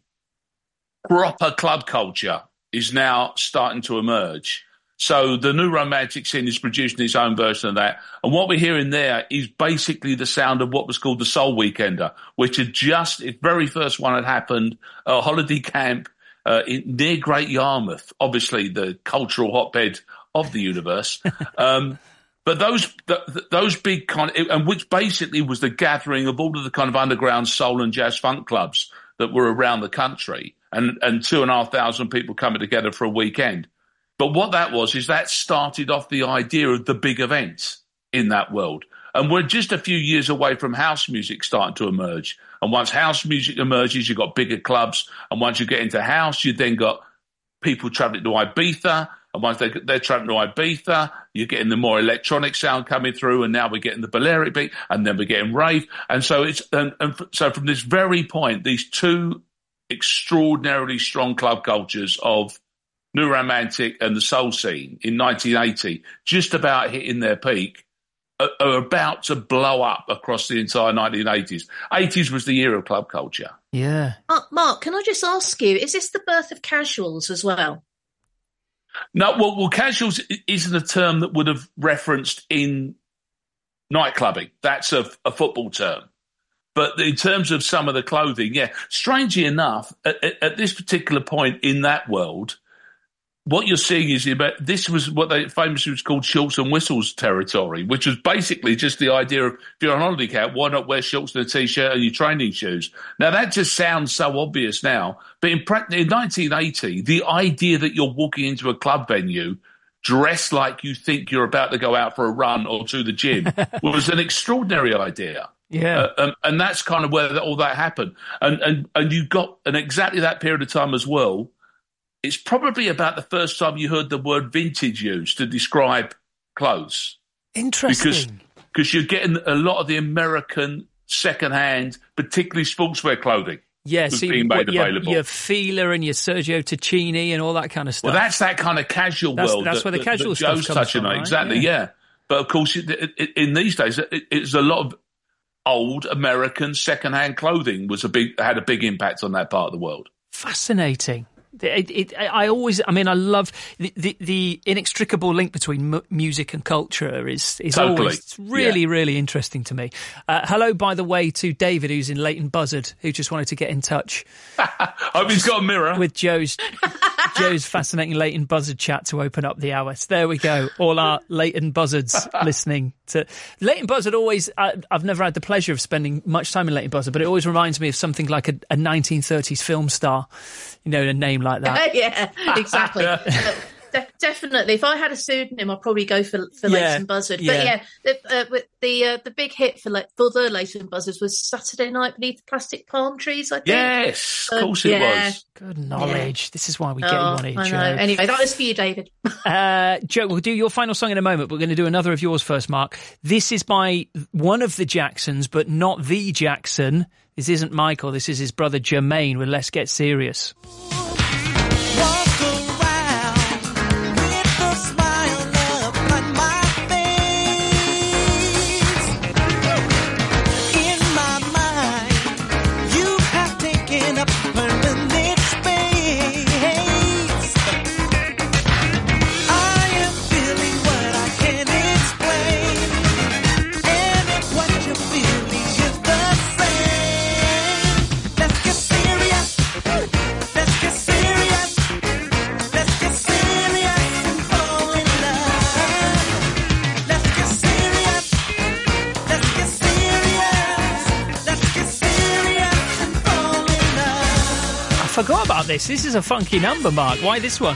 proper club culture is now starting to emerge. So the New Romantic scene is producing its own version of that. And what we're hearing there is basically the sound of what was called the Soul Weekender, which had just, its very first one had happened at a holiday camp uh, in, near Great Yarmouth, obviously the cultural hotbed of the universe. um, but those the, those big kind of, and which basically was the gathering of all of the kind of underground soul and jazz funk clubs that were around the country, and, and two and a half thousand people coming together for a weekend. But what that was is that started off the idea of the big events in that world. And we're just a few years away from house music starting to emerge. And once house music emerges, you've got bigger clubs. And once you get into house, you've then got people traveling to Ibiza. And once they, they're traveling to Ibiza, you're getting the more electronic sound coming through. And now we're getting the Balearic beat. And then we're getting rave. And so it's and, and so from this very point, these two extraordinarily strong club cultures of New Romantic and the soul scene in nineteen eighty, just about hitting their peak, are, are about to blow up across the entire nineteen eighties. eighties was the year of club culture. Yeah. Uh, Mark, can I just ask you, is this the birth of casuals as well? No, well, well, casuals isn't a term that would have referenced in nightclubbing. That's a, a football term. But in terms of some of the clothing, yeah, strangely enough, at, at this particular point in that world, what you're seeing is about this was what they famously was called shorts and whistles territory, which was basically just the idea of if you're on holiday camp, why not wear shorts and a t-shirt and your training shoes? Now that just sounds so obvious now, but in, in nineteen eighty, the idea that you're walking into a club venue dressed like you think you're about to go out for a run or to the gym was an extraordinary idea. Yeah, uh, and, and that's kind of where all that happened, and and and you got and exactly that period of time as well. It's probably about the first time you heard the word vintage used to describe clothes. Interesting. Because because you're getting a lot of the American second-hand, particularly sportswear clothing. Yeah, was so being made your, available. your Fila and your Sergio Tacchini and all that kind of stuff. Well, that's that kind of casual that's, world. That's that, where the that, casual that stuff Joe's comes touching from, on. right? Exactly, yeah. yeah. But of course, it, it, it, in these days, it, it's a lot of old American second-hand clothing was a big had a big impact on that part of the world. Fascinating. It, it, I always, I mean, I love the, the, the inextricable link between m- music and culture is, is Totally. always really, Yeah. really interesting to me. Uh, hello, by the way, to David, who's in Leighton Buzzard, who just wanted to get in touch. Hope he's got a mirror. With Joe's Joe's fascinating Leighton Buzzard chat to open up the hour. So there we go. All our Leighton Buzzards listening to Leighton Buzzard. Always, uh, I've never had the pleasure of spending much time in Leighton Buzzard, but it always reminds me of something like a, a nineteen thirties film star. You know, a name like that. Yeah, exactly. Uh, de- definitely. If I had a pseudonym, I'd probably go for for Yeah, Leighton Buzzard. yeah. But yeah, the uh, with the uh, the big hit for like for the Leighton Buzzards was Saturday Night Beneath the Plastic Palm Trees. I think. Yes, of So, course it yeah. was. Good knowledge. This is why we Oh, get you on here, I Joe. know. Anyway, that was for you, David. Uh, Joe, we'll do your final song in a moment. We're going to do another of yours first, Mark. This is by one of the Jacksons, but not the Jackson. This isn't Michael. This is his brother Jermaine with Let's Get Serious. I forgot about this. This is a funky number, Mark. Why this one?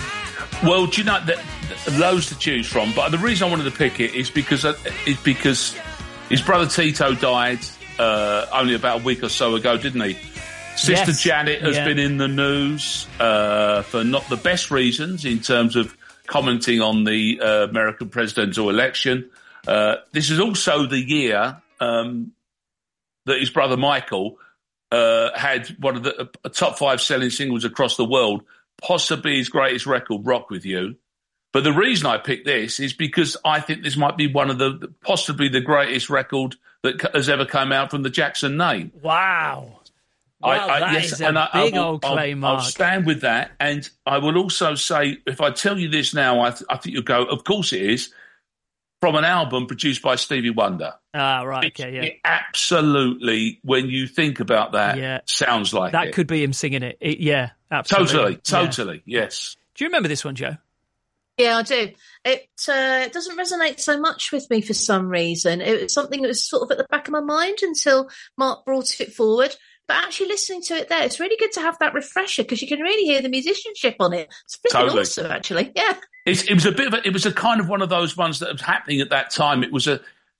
Well, do you know that loads to choose from? But the reason I wanted to pick it is because uh, is because his brother Tito died uh, only about a week or so ago, didn't he? Sister Yes. Janet has Yeah. been in the news uh, for not the best reasons in terms of commenting on the uh, American presidential election. Uh, this is also the year um, that his brother Michael uh, had one of the uh, top five selling singles across the world, possibly his greatest record, Rock With You. But the reason I picked this is because I think this might be one of the, possibly the greatest record that c- has ever come out from the Jackson name. Wow. Wow, that is a and I- I big will- old claim, I'll, I'll Mark. stand with that. And I will also say, if I tell you this now, I, th- I think you'll go, of course it is, from an album produced by Stevie Wonder. Ah, right. Okay, yeah. It absolutely, when you think about that, Yeah. sounds like That it. could be him singing it. It- yeah, absolutely. Totally, Yeah. totally, yes. Do you remember this one, Joe? Yeah, I do. It uh, it doesn't resonate so much with me for some reason. It was something that was sort of at the back of my mind until Mark brought it forward. But actually listening to it there, it's really good to have that refresher because you can really hear the musicianship on it. It's pretty Totally. awesome, actually. Yeah. It's, it was a bit of a, it was a kind of one of those ones that was happening at that time. It was a,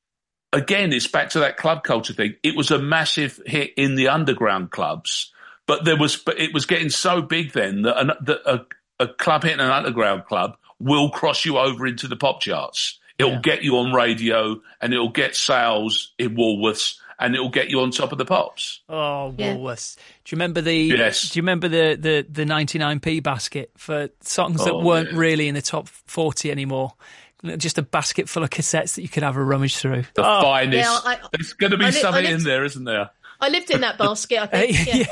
again, it's back to that club culture thing. It was a massive hit in the underground clubs, but there was, but it was getting so big then that, an, that a, a club hit in an underground club will cross you over into the pop charts. It'll Yeah. get you on radio and it'll get sales in Woolworths and it'll get you on top of the pops. Oh, Yeah. Woolworths. Do you remember the? Yes. Do you remember the the the ninety-nine p basket for songs that Oh, weren't yeah. really in the top forty anymore? Just a basket full of cassettes that you could have a rummage through. The Oh, finest. Yeah, I- There's going to be I li- I something lived- in there, isn't there? I lived in that basket, I think.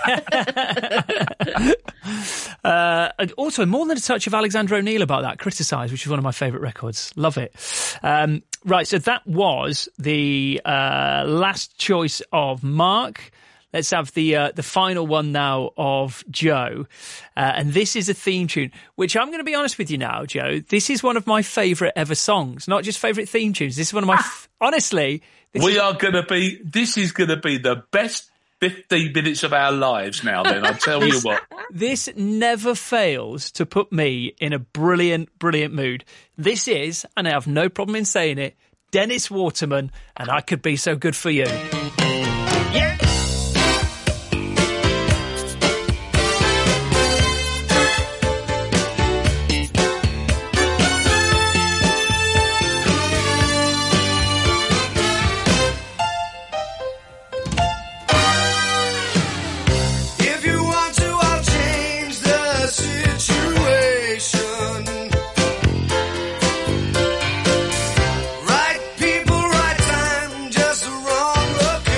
Yeah. Uh, and also, more than a touch of Alexander O'Neill about that, Criticised, which is one of my favourite records. Love it. Um, right, so that was the uh, last choice of Mark. Let's have the uh, the final one now of Joe. Uh, and this is a theme tune, which I'm going to be honest with you now, Joe. This is one of my favourite ever songs, not just favourite theme tunes. This is one of my, f- honestly. This We is- are going to be, this is going to be the best fifteen minutes of our lives now then, I'll tell you what. This never fails to put me in a brilliant, brilliant mood. This is, and I have no problem in saying it, Dennis Waterman, and I Could Be So Good For You. Yeah! If you want to, I'll change the situation. Right people, right time, just the wrong location.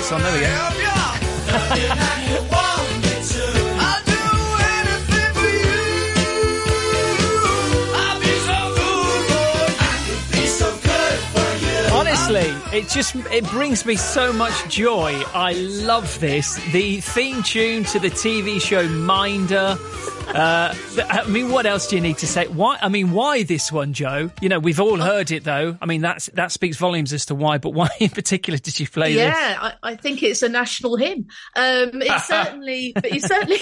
this on. There we go. Honestly, it just it brings me so much joy. I love this. The theme tune to the T V show Minder. Uh, I mean, what else do you need to say? Why? I mean, why this one, Joe? You know, we've all heard it, though. I mean, that's that speaks volumes as to why. But why in particular did you play yeah, this? Yeah, I, I think it's a national hymn. Um, it's certainly, but you certainly,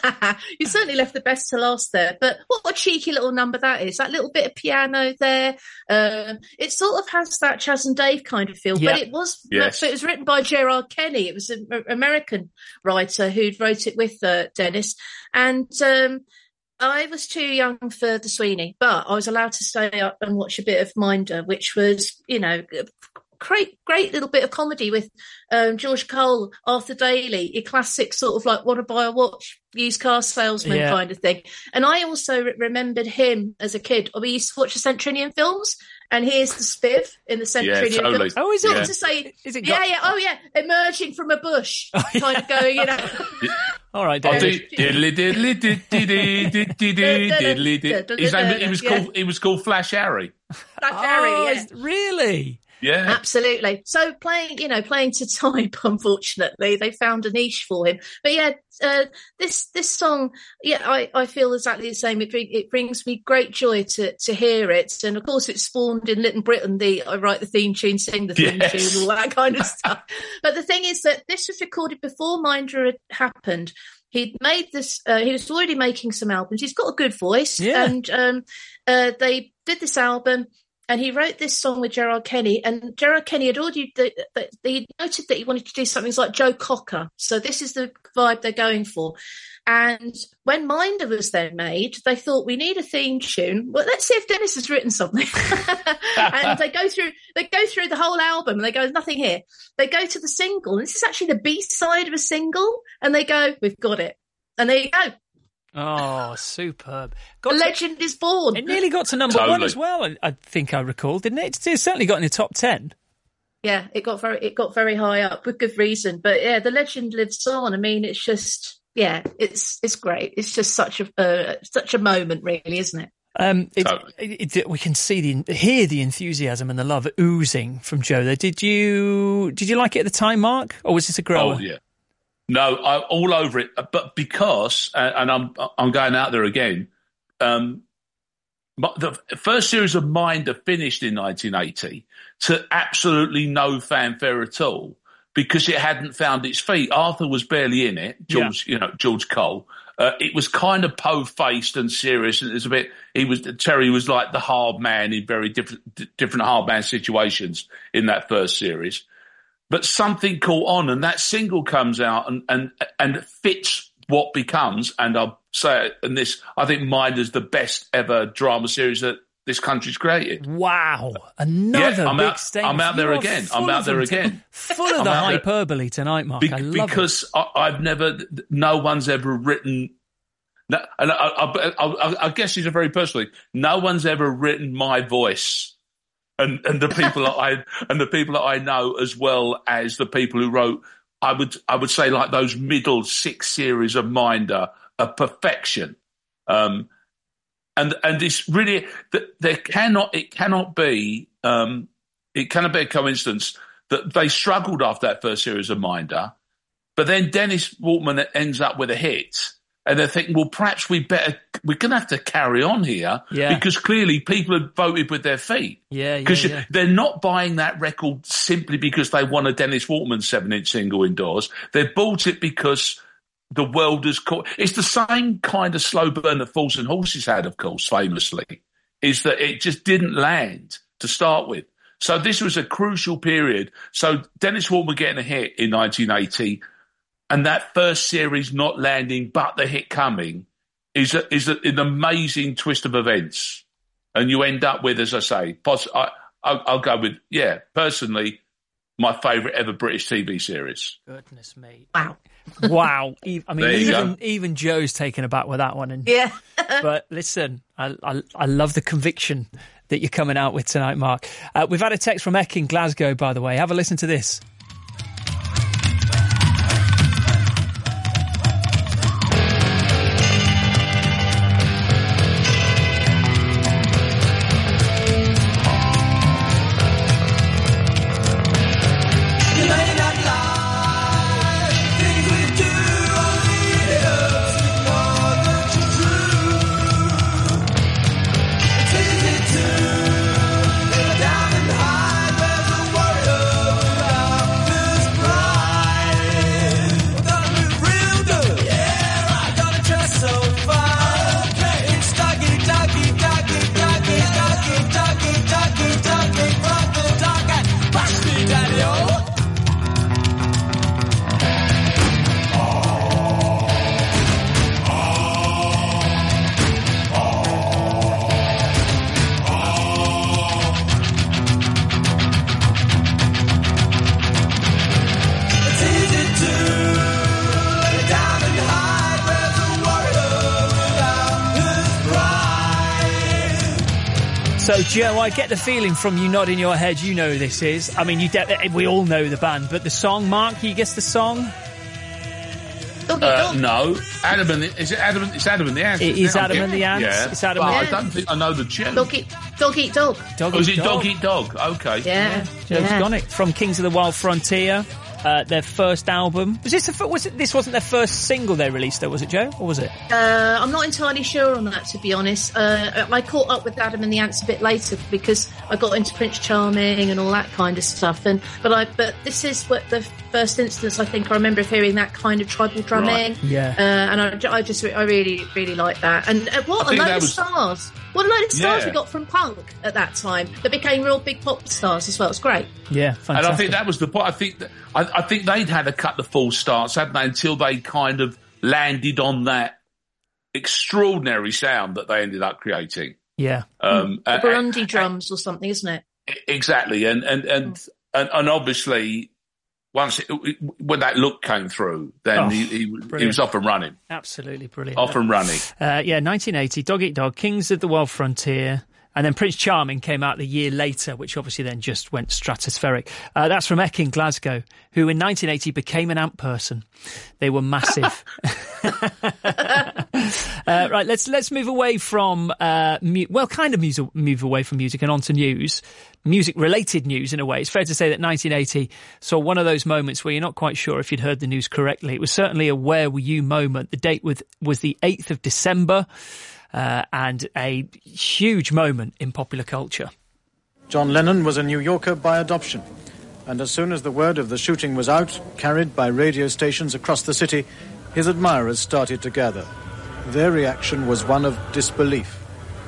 you certainly left the best to last there. But what a cheeky little number that is! That little bit of piano there. Um, it sort of has that Chas and Dave kind of feel. Yeah. But it was, Yes. so it was written by Gerard Kenny. It was an American writer who wrote it with uh, Dennis, and. Um, I was too young for the Sweeney, but I was allowed to stay up and watch a bit of Minder, which was, you know, great, great little bit of comedy with um, George Cole, Arthur Daly, a classic sort of like want to buy a watch, used car salesman Yeah. kind of thing. And I also re- remembered him as a kid. We used to watch the Centrinian films, and here's the spiv in the Centrinian Yeah, totally. films. Oh, is Not it? to say, Is it yeah, got- yeah, oh yeah, emerging from a bush, kind of going, you know. All right, I'll David. do diddly diddly diddly diddly diddly diddly. His name, he was called he was called Flash Harry. Like Harry, Oh, yeah. is- really? Yeah. Absolutely. So playing, you know, playing to type, unfortunately, they found a niche for him. But yeah, uh, this this song, yeah, I, I feel exactly the same. It, bring, it brings me great joy to to hear it. And of course, it spawned in Little Britain the I write the theme tune, sing the theme Yes. tune, all that kind of stuff. But the thing is that this was recorded before Minder had happened. He'd made this, uh, he was already making some albums. He's got a good voice. Yeah. And um, uh, they did this album. And he wrote this song with Gerard Kenny, and Gerard Kenny had already the, the, he noted that he wanted to do something like Joe Cocker. So this is the vibe they're going for. And when Minder was then made, they thought we need a theme tune. Well, let's see if Dennis has written something. And they go through they go through the whole album, and they go, "There's nothing here." They go to the single, and this is actually the B side of a single, and they go, "We've got it." And there you go. Oh, superb. Got A to- legend is born. it nearly got to number Totally. one as well, I, I think I recall, didn't it? It certainly got in the top ten. Yeah, it got very it got very high up with good reason. But yeah, the legend lives on. I mean, it's just yeah, it's it's great. It's just such a uh, such a moment, really, isn't it? Um, it, Totally. it, it, we can see the hear the enthusiasm and the love oozing from Joe there. Did you did you like it at the time, Mark, or was this a grower? Oh yeah. No, I, all over it. But because, uh, and I'm I'm going out there again. Um, but the first series of Minder finished in nineteen eighty to absolutely no fanfare at all because it hadn't found its feet. Arthur was barely in it. George, you know, George Cole. Uh, it was kind of po-faced and serious, and it was a bit. He was Terry was like the hard man in very different d- different hard man situations in that first series. But something caught on, and that single comes out and and and fits what becomes. And I'll say it, and this, I think Minder's the best ever drama series that this country's created. Wow, another Yeah, I'm big out- statement. I'm out there You are again. full I'm out of there them again. to- Full of I'm the out there. hyperbole tonight, Mark. Be- I love because I, I've never, no one's ever written. No, and I, I, I, I guess it's a very personal thing. No one's ever written my voice. And and the people that I and the people that I know, as well as the people who wrote, I would I would say like those middle six series of Minder are perfection, um, and and it's really that there cannot it cannot be um, it cannot be a coincidence that they struggled after that first series of Minder, but then Dennis Waltman ends up with a hit. And they're thinking, well, perhaps we better, we're going to have to carry on here Yeah. because clearly people have voted with their feet. Yeah, yeah, Because yeah. they're not buying that record simply because they want a Dennis Waltman seven-inch single indoors. They've bought it because the world has caught. It's the same kind of slow burn that Fools and Horses had, of course, famously, is that it just didn't land to start with. So this was a crucial period. So Dennis Waltman getting a hit in nineteen eighty, and that first series not landing, but the hit coming, is a, is a, an amazing twist of events. And you end up with, as I say, poss- I, I'll, I'll go with, yeah, personally, my favourite ever British T V series. Goodness me. Wow. Wow. E- I mean, There you even go. even Joe's taken aback with that one. And Yeah. But listen, I, I I love the conviction that you're coming out with tonight, Mark. Uh, we've had a text from Eck in Glasgow, by the way. Have a listen to this. So, Joe, I get the feeling from you nodding your head, you know who this is. I mean, you de- we all know the band, but the song, Mark, can you guess the song? Uh, no, Adam and the, is it Adam? It's Adam and the Ants. It is it? Adam and the Ants. Yeah, it's Adam. But And I don't think I know the tune. Dog eat dog. Eat dog. Dog oh, is Eat it Dog? Dog Eat Dog? Okay. Yeah, Joe's yeah. got it from Kings of the Wild Frontier. Uh, their first album. Was this? The, was it? This wasn't their first single they released, though, was it, Joe? Or was it? Uh, I'm not entirely sure on that, to be honest. Uh, I caught up with Adam and the Ants a bit later because I got into Prince Charming and all that kind of stuff. And but I but this is what the first instance I think I remember of hearing that kind of tribal drumming. Right. Yeah. Uh, and I, I just I really really like that. And uh, what I a think load that of was- stars! What a load of stars Yeah. we got from punk at that time that became real big pop stars as well. It's great. Yeah, And fantastic. I think that was the point. I think that, I, I think they'd had a couple of false starts, hadn't they, until they kind of landed on that extraordinary sound that they ended up creating. Yeah. Um, The and- Burundi drums or something, isn't it? Exactly, and and and and, and obviously, once it, when that look came through, then Oh, he, he, he brilliant. was off and running, Absolutely brilliant. off and running. Uh, yeah, nineteen eighty, Dog Eat Dog, Kings of the Wild Frontier. And then Prince Charming came out the year later, which obviously then just went stratospheric. Uh, that's from Eck in Glasgow, who in nineteen eighty became an ant person. They were massive. uh, right, let's let's move away from, uh, mu- well, kind of mu- move away from music and onto news. Music-related news, in a way. It's fair to say that nineteen eighty saw one of those moments where you're not quite sure if you'd heard the news correctly. It was certainly a where were you moment. The date with, was the eighth of December. Uh, and a huge moment in popular culture. John Lennon was a New Yorker by adoption, and as soon as the word of the shooting was out, carried by radio stations across the city, his admirers started to gather. Their reaction was one of disbelief.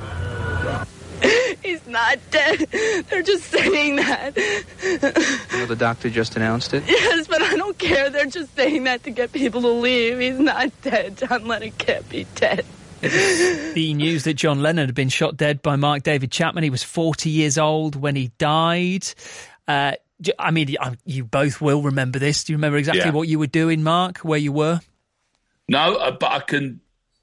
He's not dead. They're just saying that. You know, the doctor just announced it. Yes, but I don't care. They're just saying that to get people to leave. He's not dead. John Lennon can't be dead. The news that John Lennon had been shot dead by Mark David Chapman. He was forty years old when he died. Uh, I mean, you both will remember this. Do you remember exactly Yeah. what you were doing, Mark, where you were? No, uh, but I can.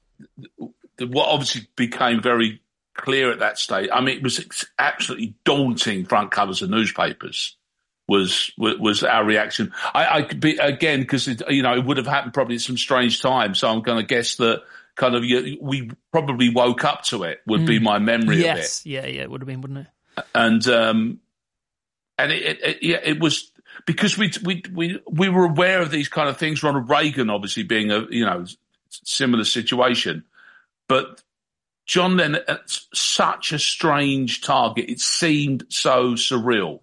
The, what obviously became very clear at that stage. I mean, it was ex- absolutely daunting. Front covers of newspapers was was, was our reaction. I, I could be again because you know it would have happened probably at some strange time. So I'm going to guess that. Kind of, you- we probably woke up to it. Would be my memory yes. of it. Yeah, yeah, it would have been, wouldn't it? And um, and it, it, it, yeah, it was because we we we we were aware of these kind of things. Ronald Reagan, obviously, being a you know similar situation, but John Lennon, it's such a strange target. It seemed so surreal.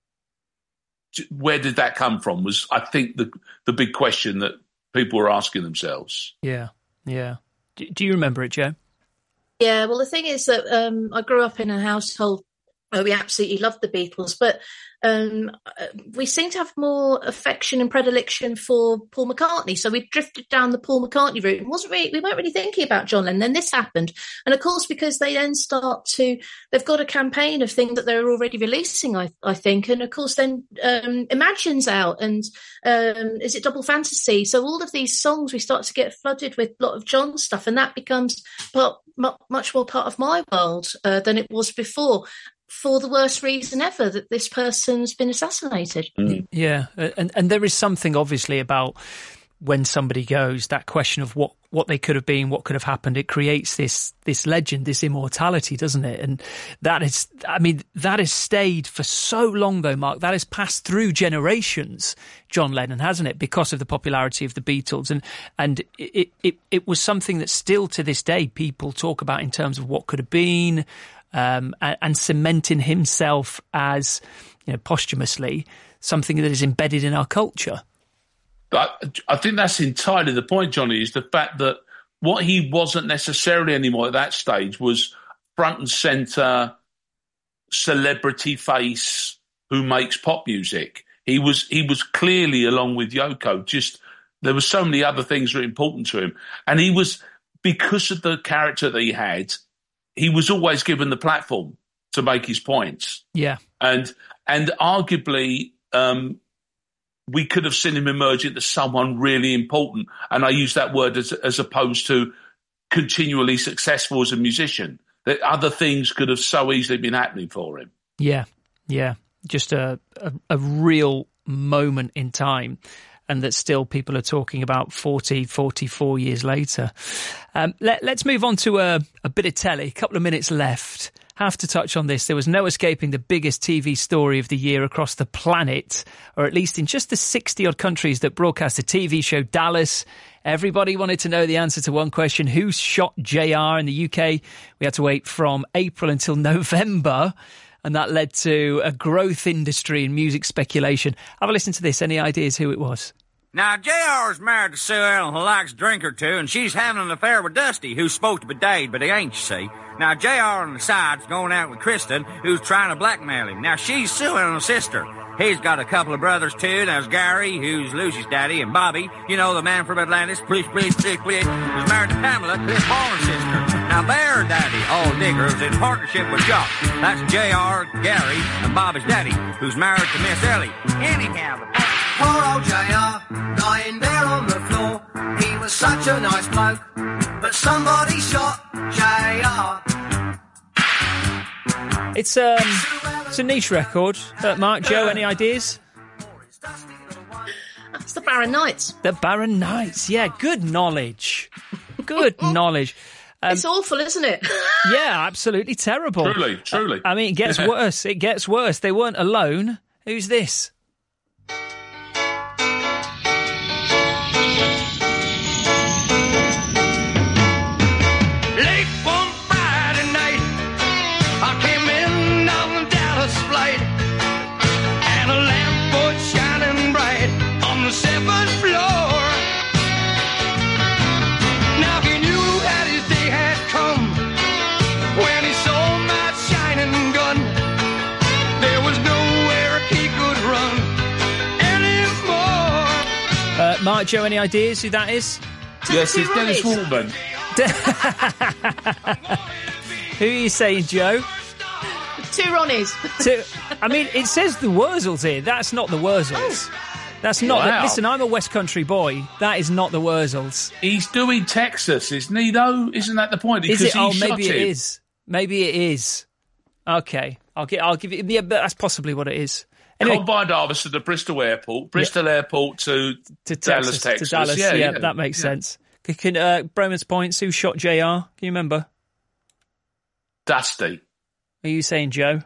Where did that come from? Was I think the the big question that people were asking themselves. Yeah, yeah. Do, do you remember it, Joe? Yeah, well, the thing is that um, I grew up in a household where we absolutely loved the Beatles, but um, we seem to have more affection and predilection for Paul McCartney. So we drifted down the Paul McCartney route and wasn't really, we weren't really thinking about John Lennon. Then this happened. And of course, because they then start to, they've got a campaign of things that they're already releasing, I, I think. And of course, then um, Imagine's out and um, is it Double Fantasy? So all of these songs, we start to get flooded with a lot of John stuff. And that becomes part, much more part of my world uh, than it was before. For the worst reason ever, that this person's been assassinated. Mm. Yeah, and and there is something obviously about when somebody goes, that question of what, what they could have been, what could have happened. It creates this this legend, this immortality, doesn't it? And that is, I mean, that has stayed for so long, though, Mark. That has passed through generations, John Lennon, hasn't it? Because of the popularity of the Beatles, and and it it it was something that still to this day people talk about in terms of what could have been. Um, and, and cementing himself as, you know, posthumously something that is embedded in our culture. But I think that's entirely the point, Johnny, is the fact that what he wasn't necessarily anymore at that stage was front and centre celebrity face who makes pop music. He was he was clearly, along with Yoko, just there were so many other things that were important to him. And he was, because of the character that he had, he was always given the platform to make his points. Yeah. And and arguably, um, we could have seen him emerge into someone really important. And I use that word as, as opposed to continually successful as a musician. that other things could have so easily been happening for him. Yeah, yeah. Just a, a, a real moment in time, and that still people are talking about forty, forty-four years later. Um, let, let's move on to a, a bit of telly. A couple of minutes left. Have to touch on this. There was no escaping the biggest T V story of the year across the planet, or at least in just the sixty-odd countries that broadcast the T V show Dallas. Everybody wanted to know the answer to one question: who shot J R? In the U K, we had to wait from April until November, and that led to a growth industry in music speculation. Have a listen to this. Any ideas who it was? Now, J R's married to Sue Ellen, who likes a drink or two, and she's having an affair with Dusty, who's supposed to be dead, but he ain't, you see. Now, J R on the side's going out with Kristen, who's trying to blackmail him. Now, she's Sue Ellen's sister. He's got a couple of brothers, too. There's Gary, who's Lucy's daddy, and Bobby, you know, the man from Atlantis, please, please, please, please, who's married to Pamela, Cliff Barnes' sister. Now, their daddy, Old Digger, who's in partnership with Jock. That's J R, Gary, and Bobby's daddy, who's married to Miss Ellie. Anyhow, the poor old J R, lying there on the floor. He was such a nice bloke, but somebody shot J R. It's um, it's a niche record. Uh, Mark, Joe, any ideas? It's the Barron Knights. The Barron Knights, yeah, good knowledge. Good knowledge. Um, it's awful, isn't it? Yeah, absolutely terrible. Truly, truly. I mean, it gets worse. It gets worse. They weren't alone. Who's this? Mark, Joe, any ideas who that is? Yes, it's Dennis Waltman. Who are you saying, Joe? Two Ronnies. Two, I mean, it says the Wurzels here. That's not the Wurzels. That's not. Wow. The, listen, I'm a West Country boy. That is not the Wurzels. He's doing Texas, isn't he, though? Isn't that the point? Is because it? Oh, he maybe shot it him. is. Maybe it is. Okay. I'll, get, I'll give you... Yeah, but that's possibly what it is. Anyway, Combined harvest to the Bristol airport, Bristol yeah. airport to, to Dallas, Texas, Texas. To Dallas, yeah, yeah, yeah. that makes yeah. sense. Can, uh, Broman's Points, who shot J R? Can you remember? Dusty. Are you saying Joe?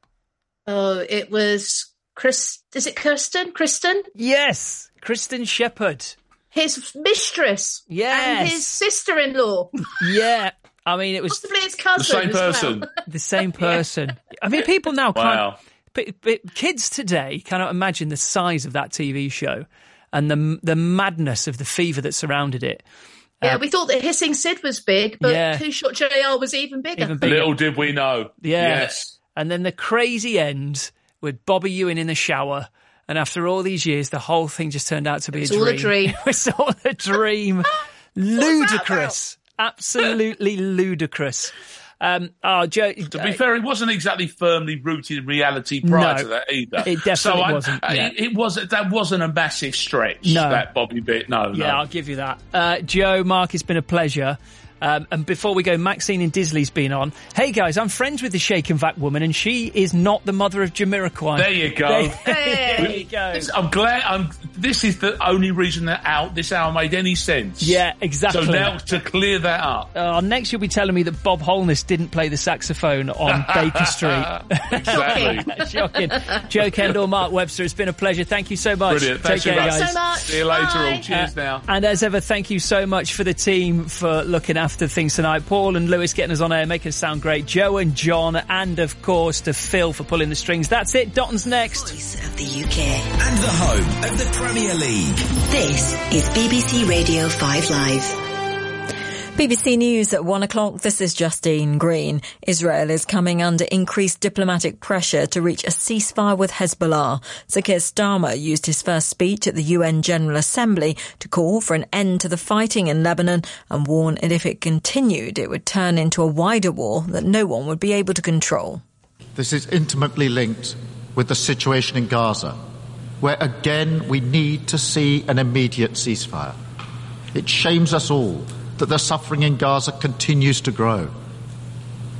Oh, it was Chris. Is it Kirsten? Kristen? Yes, Kristen Shepherd. His mistress. Yes. And his sister-in-law. Yeah. I mean, it was... Possibly his cousin. The same as person. Well. The same person. Yeah. I mean, people now can't... Wow. But, but kids today cannot imagine the size of that T V show and the the madness of the fever that surrounded it. Yeah, uh, we thought that Hissing Sid was big, but yeah. Who Shot J R was even bigger. Even bigger. Little did we know. Yeah. Yes. And then the crazy end with Bobby Ewing in the shower. And after all these years, the whole thing just turned out to be it was a all dream. a dream. It was all a dream. Ludicrous. Absolutely ludicrous. Um, oh, Joe, to be uh, fair, it wasn't exactly firmly rooted in reality prior no, to that either. It definitely so I, wasn't. Yeah. It, it was that wasn't a massive stretch. No. That Bobby bit. No, yeah, no. I'll give you that. Uh, Joe, Mark, it's been a pleasure. Um, and before we go, Maxine in Disley's been on. Hey guys, I'm friends with the Shake and Vac woman, and she is not the mother of Jamiroquai. There you go. There, hey. there you go. I'm glad. I'm. This is the only reason that out this hour made any sense. Yeah, exactly. So now to clear that up. Uh, next, you'll be telling me that Bob Holness didn't play the saxophone on Baker Street. Exactly. Shocking. Joe Kendall, Mark Webster. It's been a pleasure. Thank you so much. Brilliant. Take Thanks care, guys. so much. See you later. Bye. All. Cheers. Uh, now. And as ever, thank you so much for the team for looking after things tonight. Paul and Lewis getting us on air, making us sound great. Joe and John, and of course to Phil for pulling the strings. That's it. Dotton's next. Voice of the U K. And the home of the Premier League. This is B B C Radio five Live. B B C News at one o'clock. This is Justine Green. Israel is coming under increased diplomatic pressure to reach a ceasefire with Hezbollah. Sir Keir Starmer used his first speech at the U N General Assembly to call for an end to the fighting in Lebanon and warn that if it continued, it would turn into a wider war that no one would be able to control. This is intimately linked with the situation in Gaza, where again we need to see an immediate ceasefire. It shames us all that the suffering in Gaza continues to grow.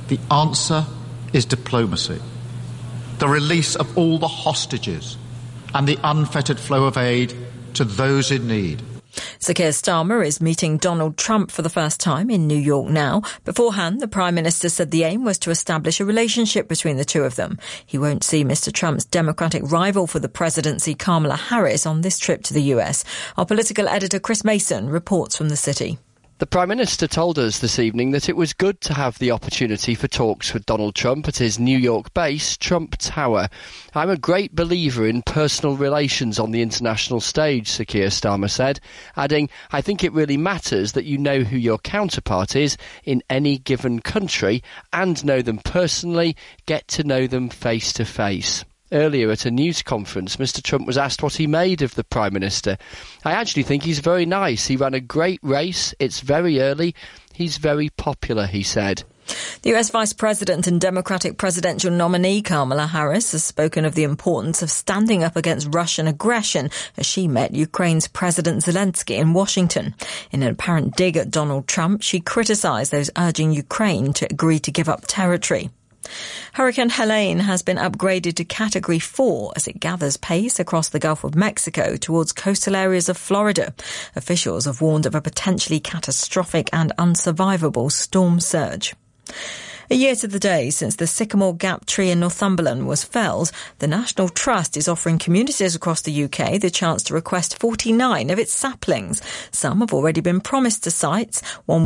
The answer is diplomacy. The release of all the hostages and the unfettered flow of aid to those in need. Sir Keir Starmer is meeting Donald Trump for the first time in New York now. Beforehand, the Prime Minister said the aim was to establish a relationship between the two of them. He won't see Mr Trump's Democratic rival for the presidency, Kamala Harris, on this trip to the U S. Our political editor, Chris Mason, reports from the city. The Prime Minister told us this evening that it was good to have the opportunity for talks with Donald Trump at his New York base, Trump Tower. I'm a great believer in personal relations on the international stage, Sir Keir Starmer said, adding, I think it really matters that you know who your counterpart is in any given country and know them personally, get to know them face to face. Earlier at a news conference, Mr Trump was asked what he made of the Prime Minister. I actually think he's very nice. He ran a great race. It's very early. He's very popular, he said. The U S Vice President and Democratic presidential nominee Kamala Harris has spoken of the importance of standing up against Russian aggression as she met Ukraine's President Zelensky in Washington. In an apparent dig at Donald Trump, she criticised those urging Ukraine to agree to give up territory. Hurricane Helene has been upgraded to Category four as it gathers pace across the Gulf of Mexico towards coastal areas of Florida. Officials have warned of a potentially catastrophic and unsurvivable storm surge. A year to the day since the sycamore gap tree in Northumberland was felled, the National Trust is offering communities across the U K the chance to request forty-nine of its saplings. Some have already been promised to sites. One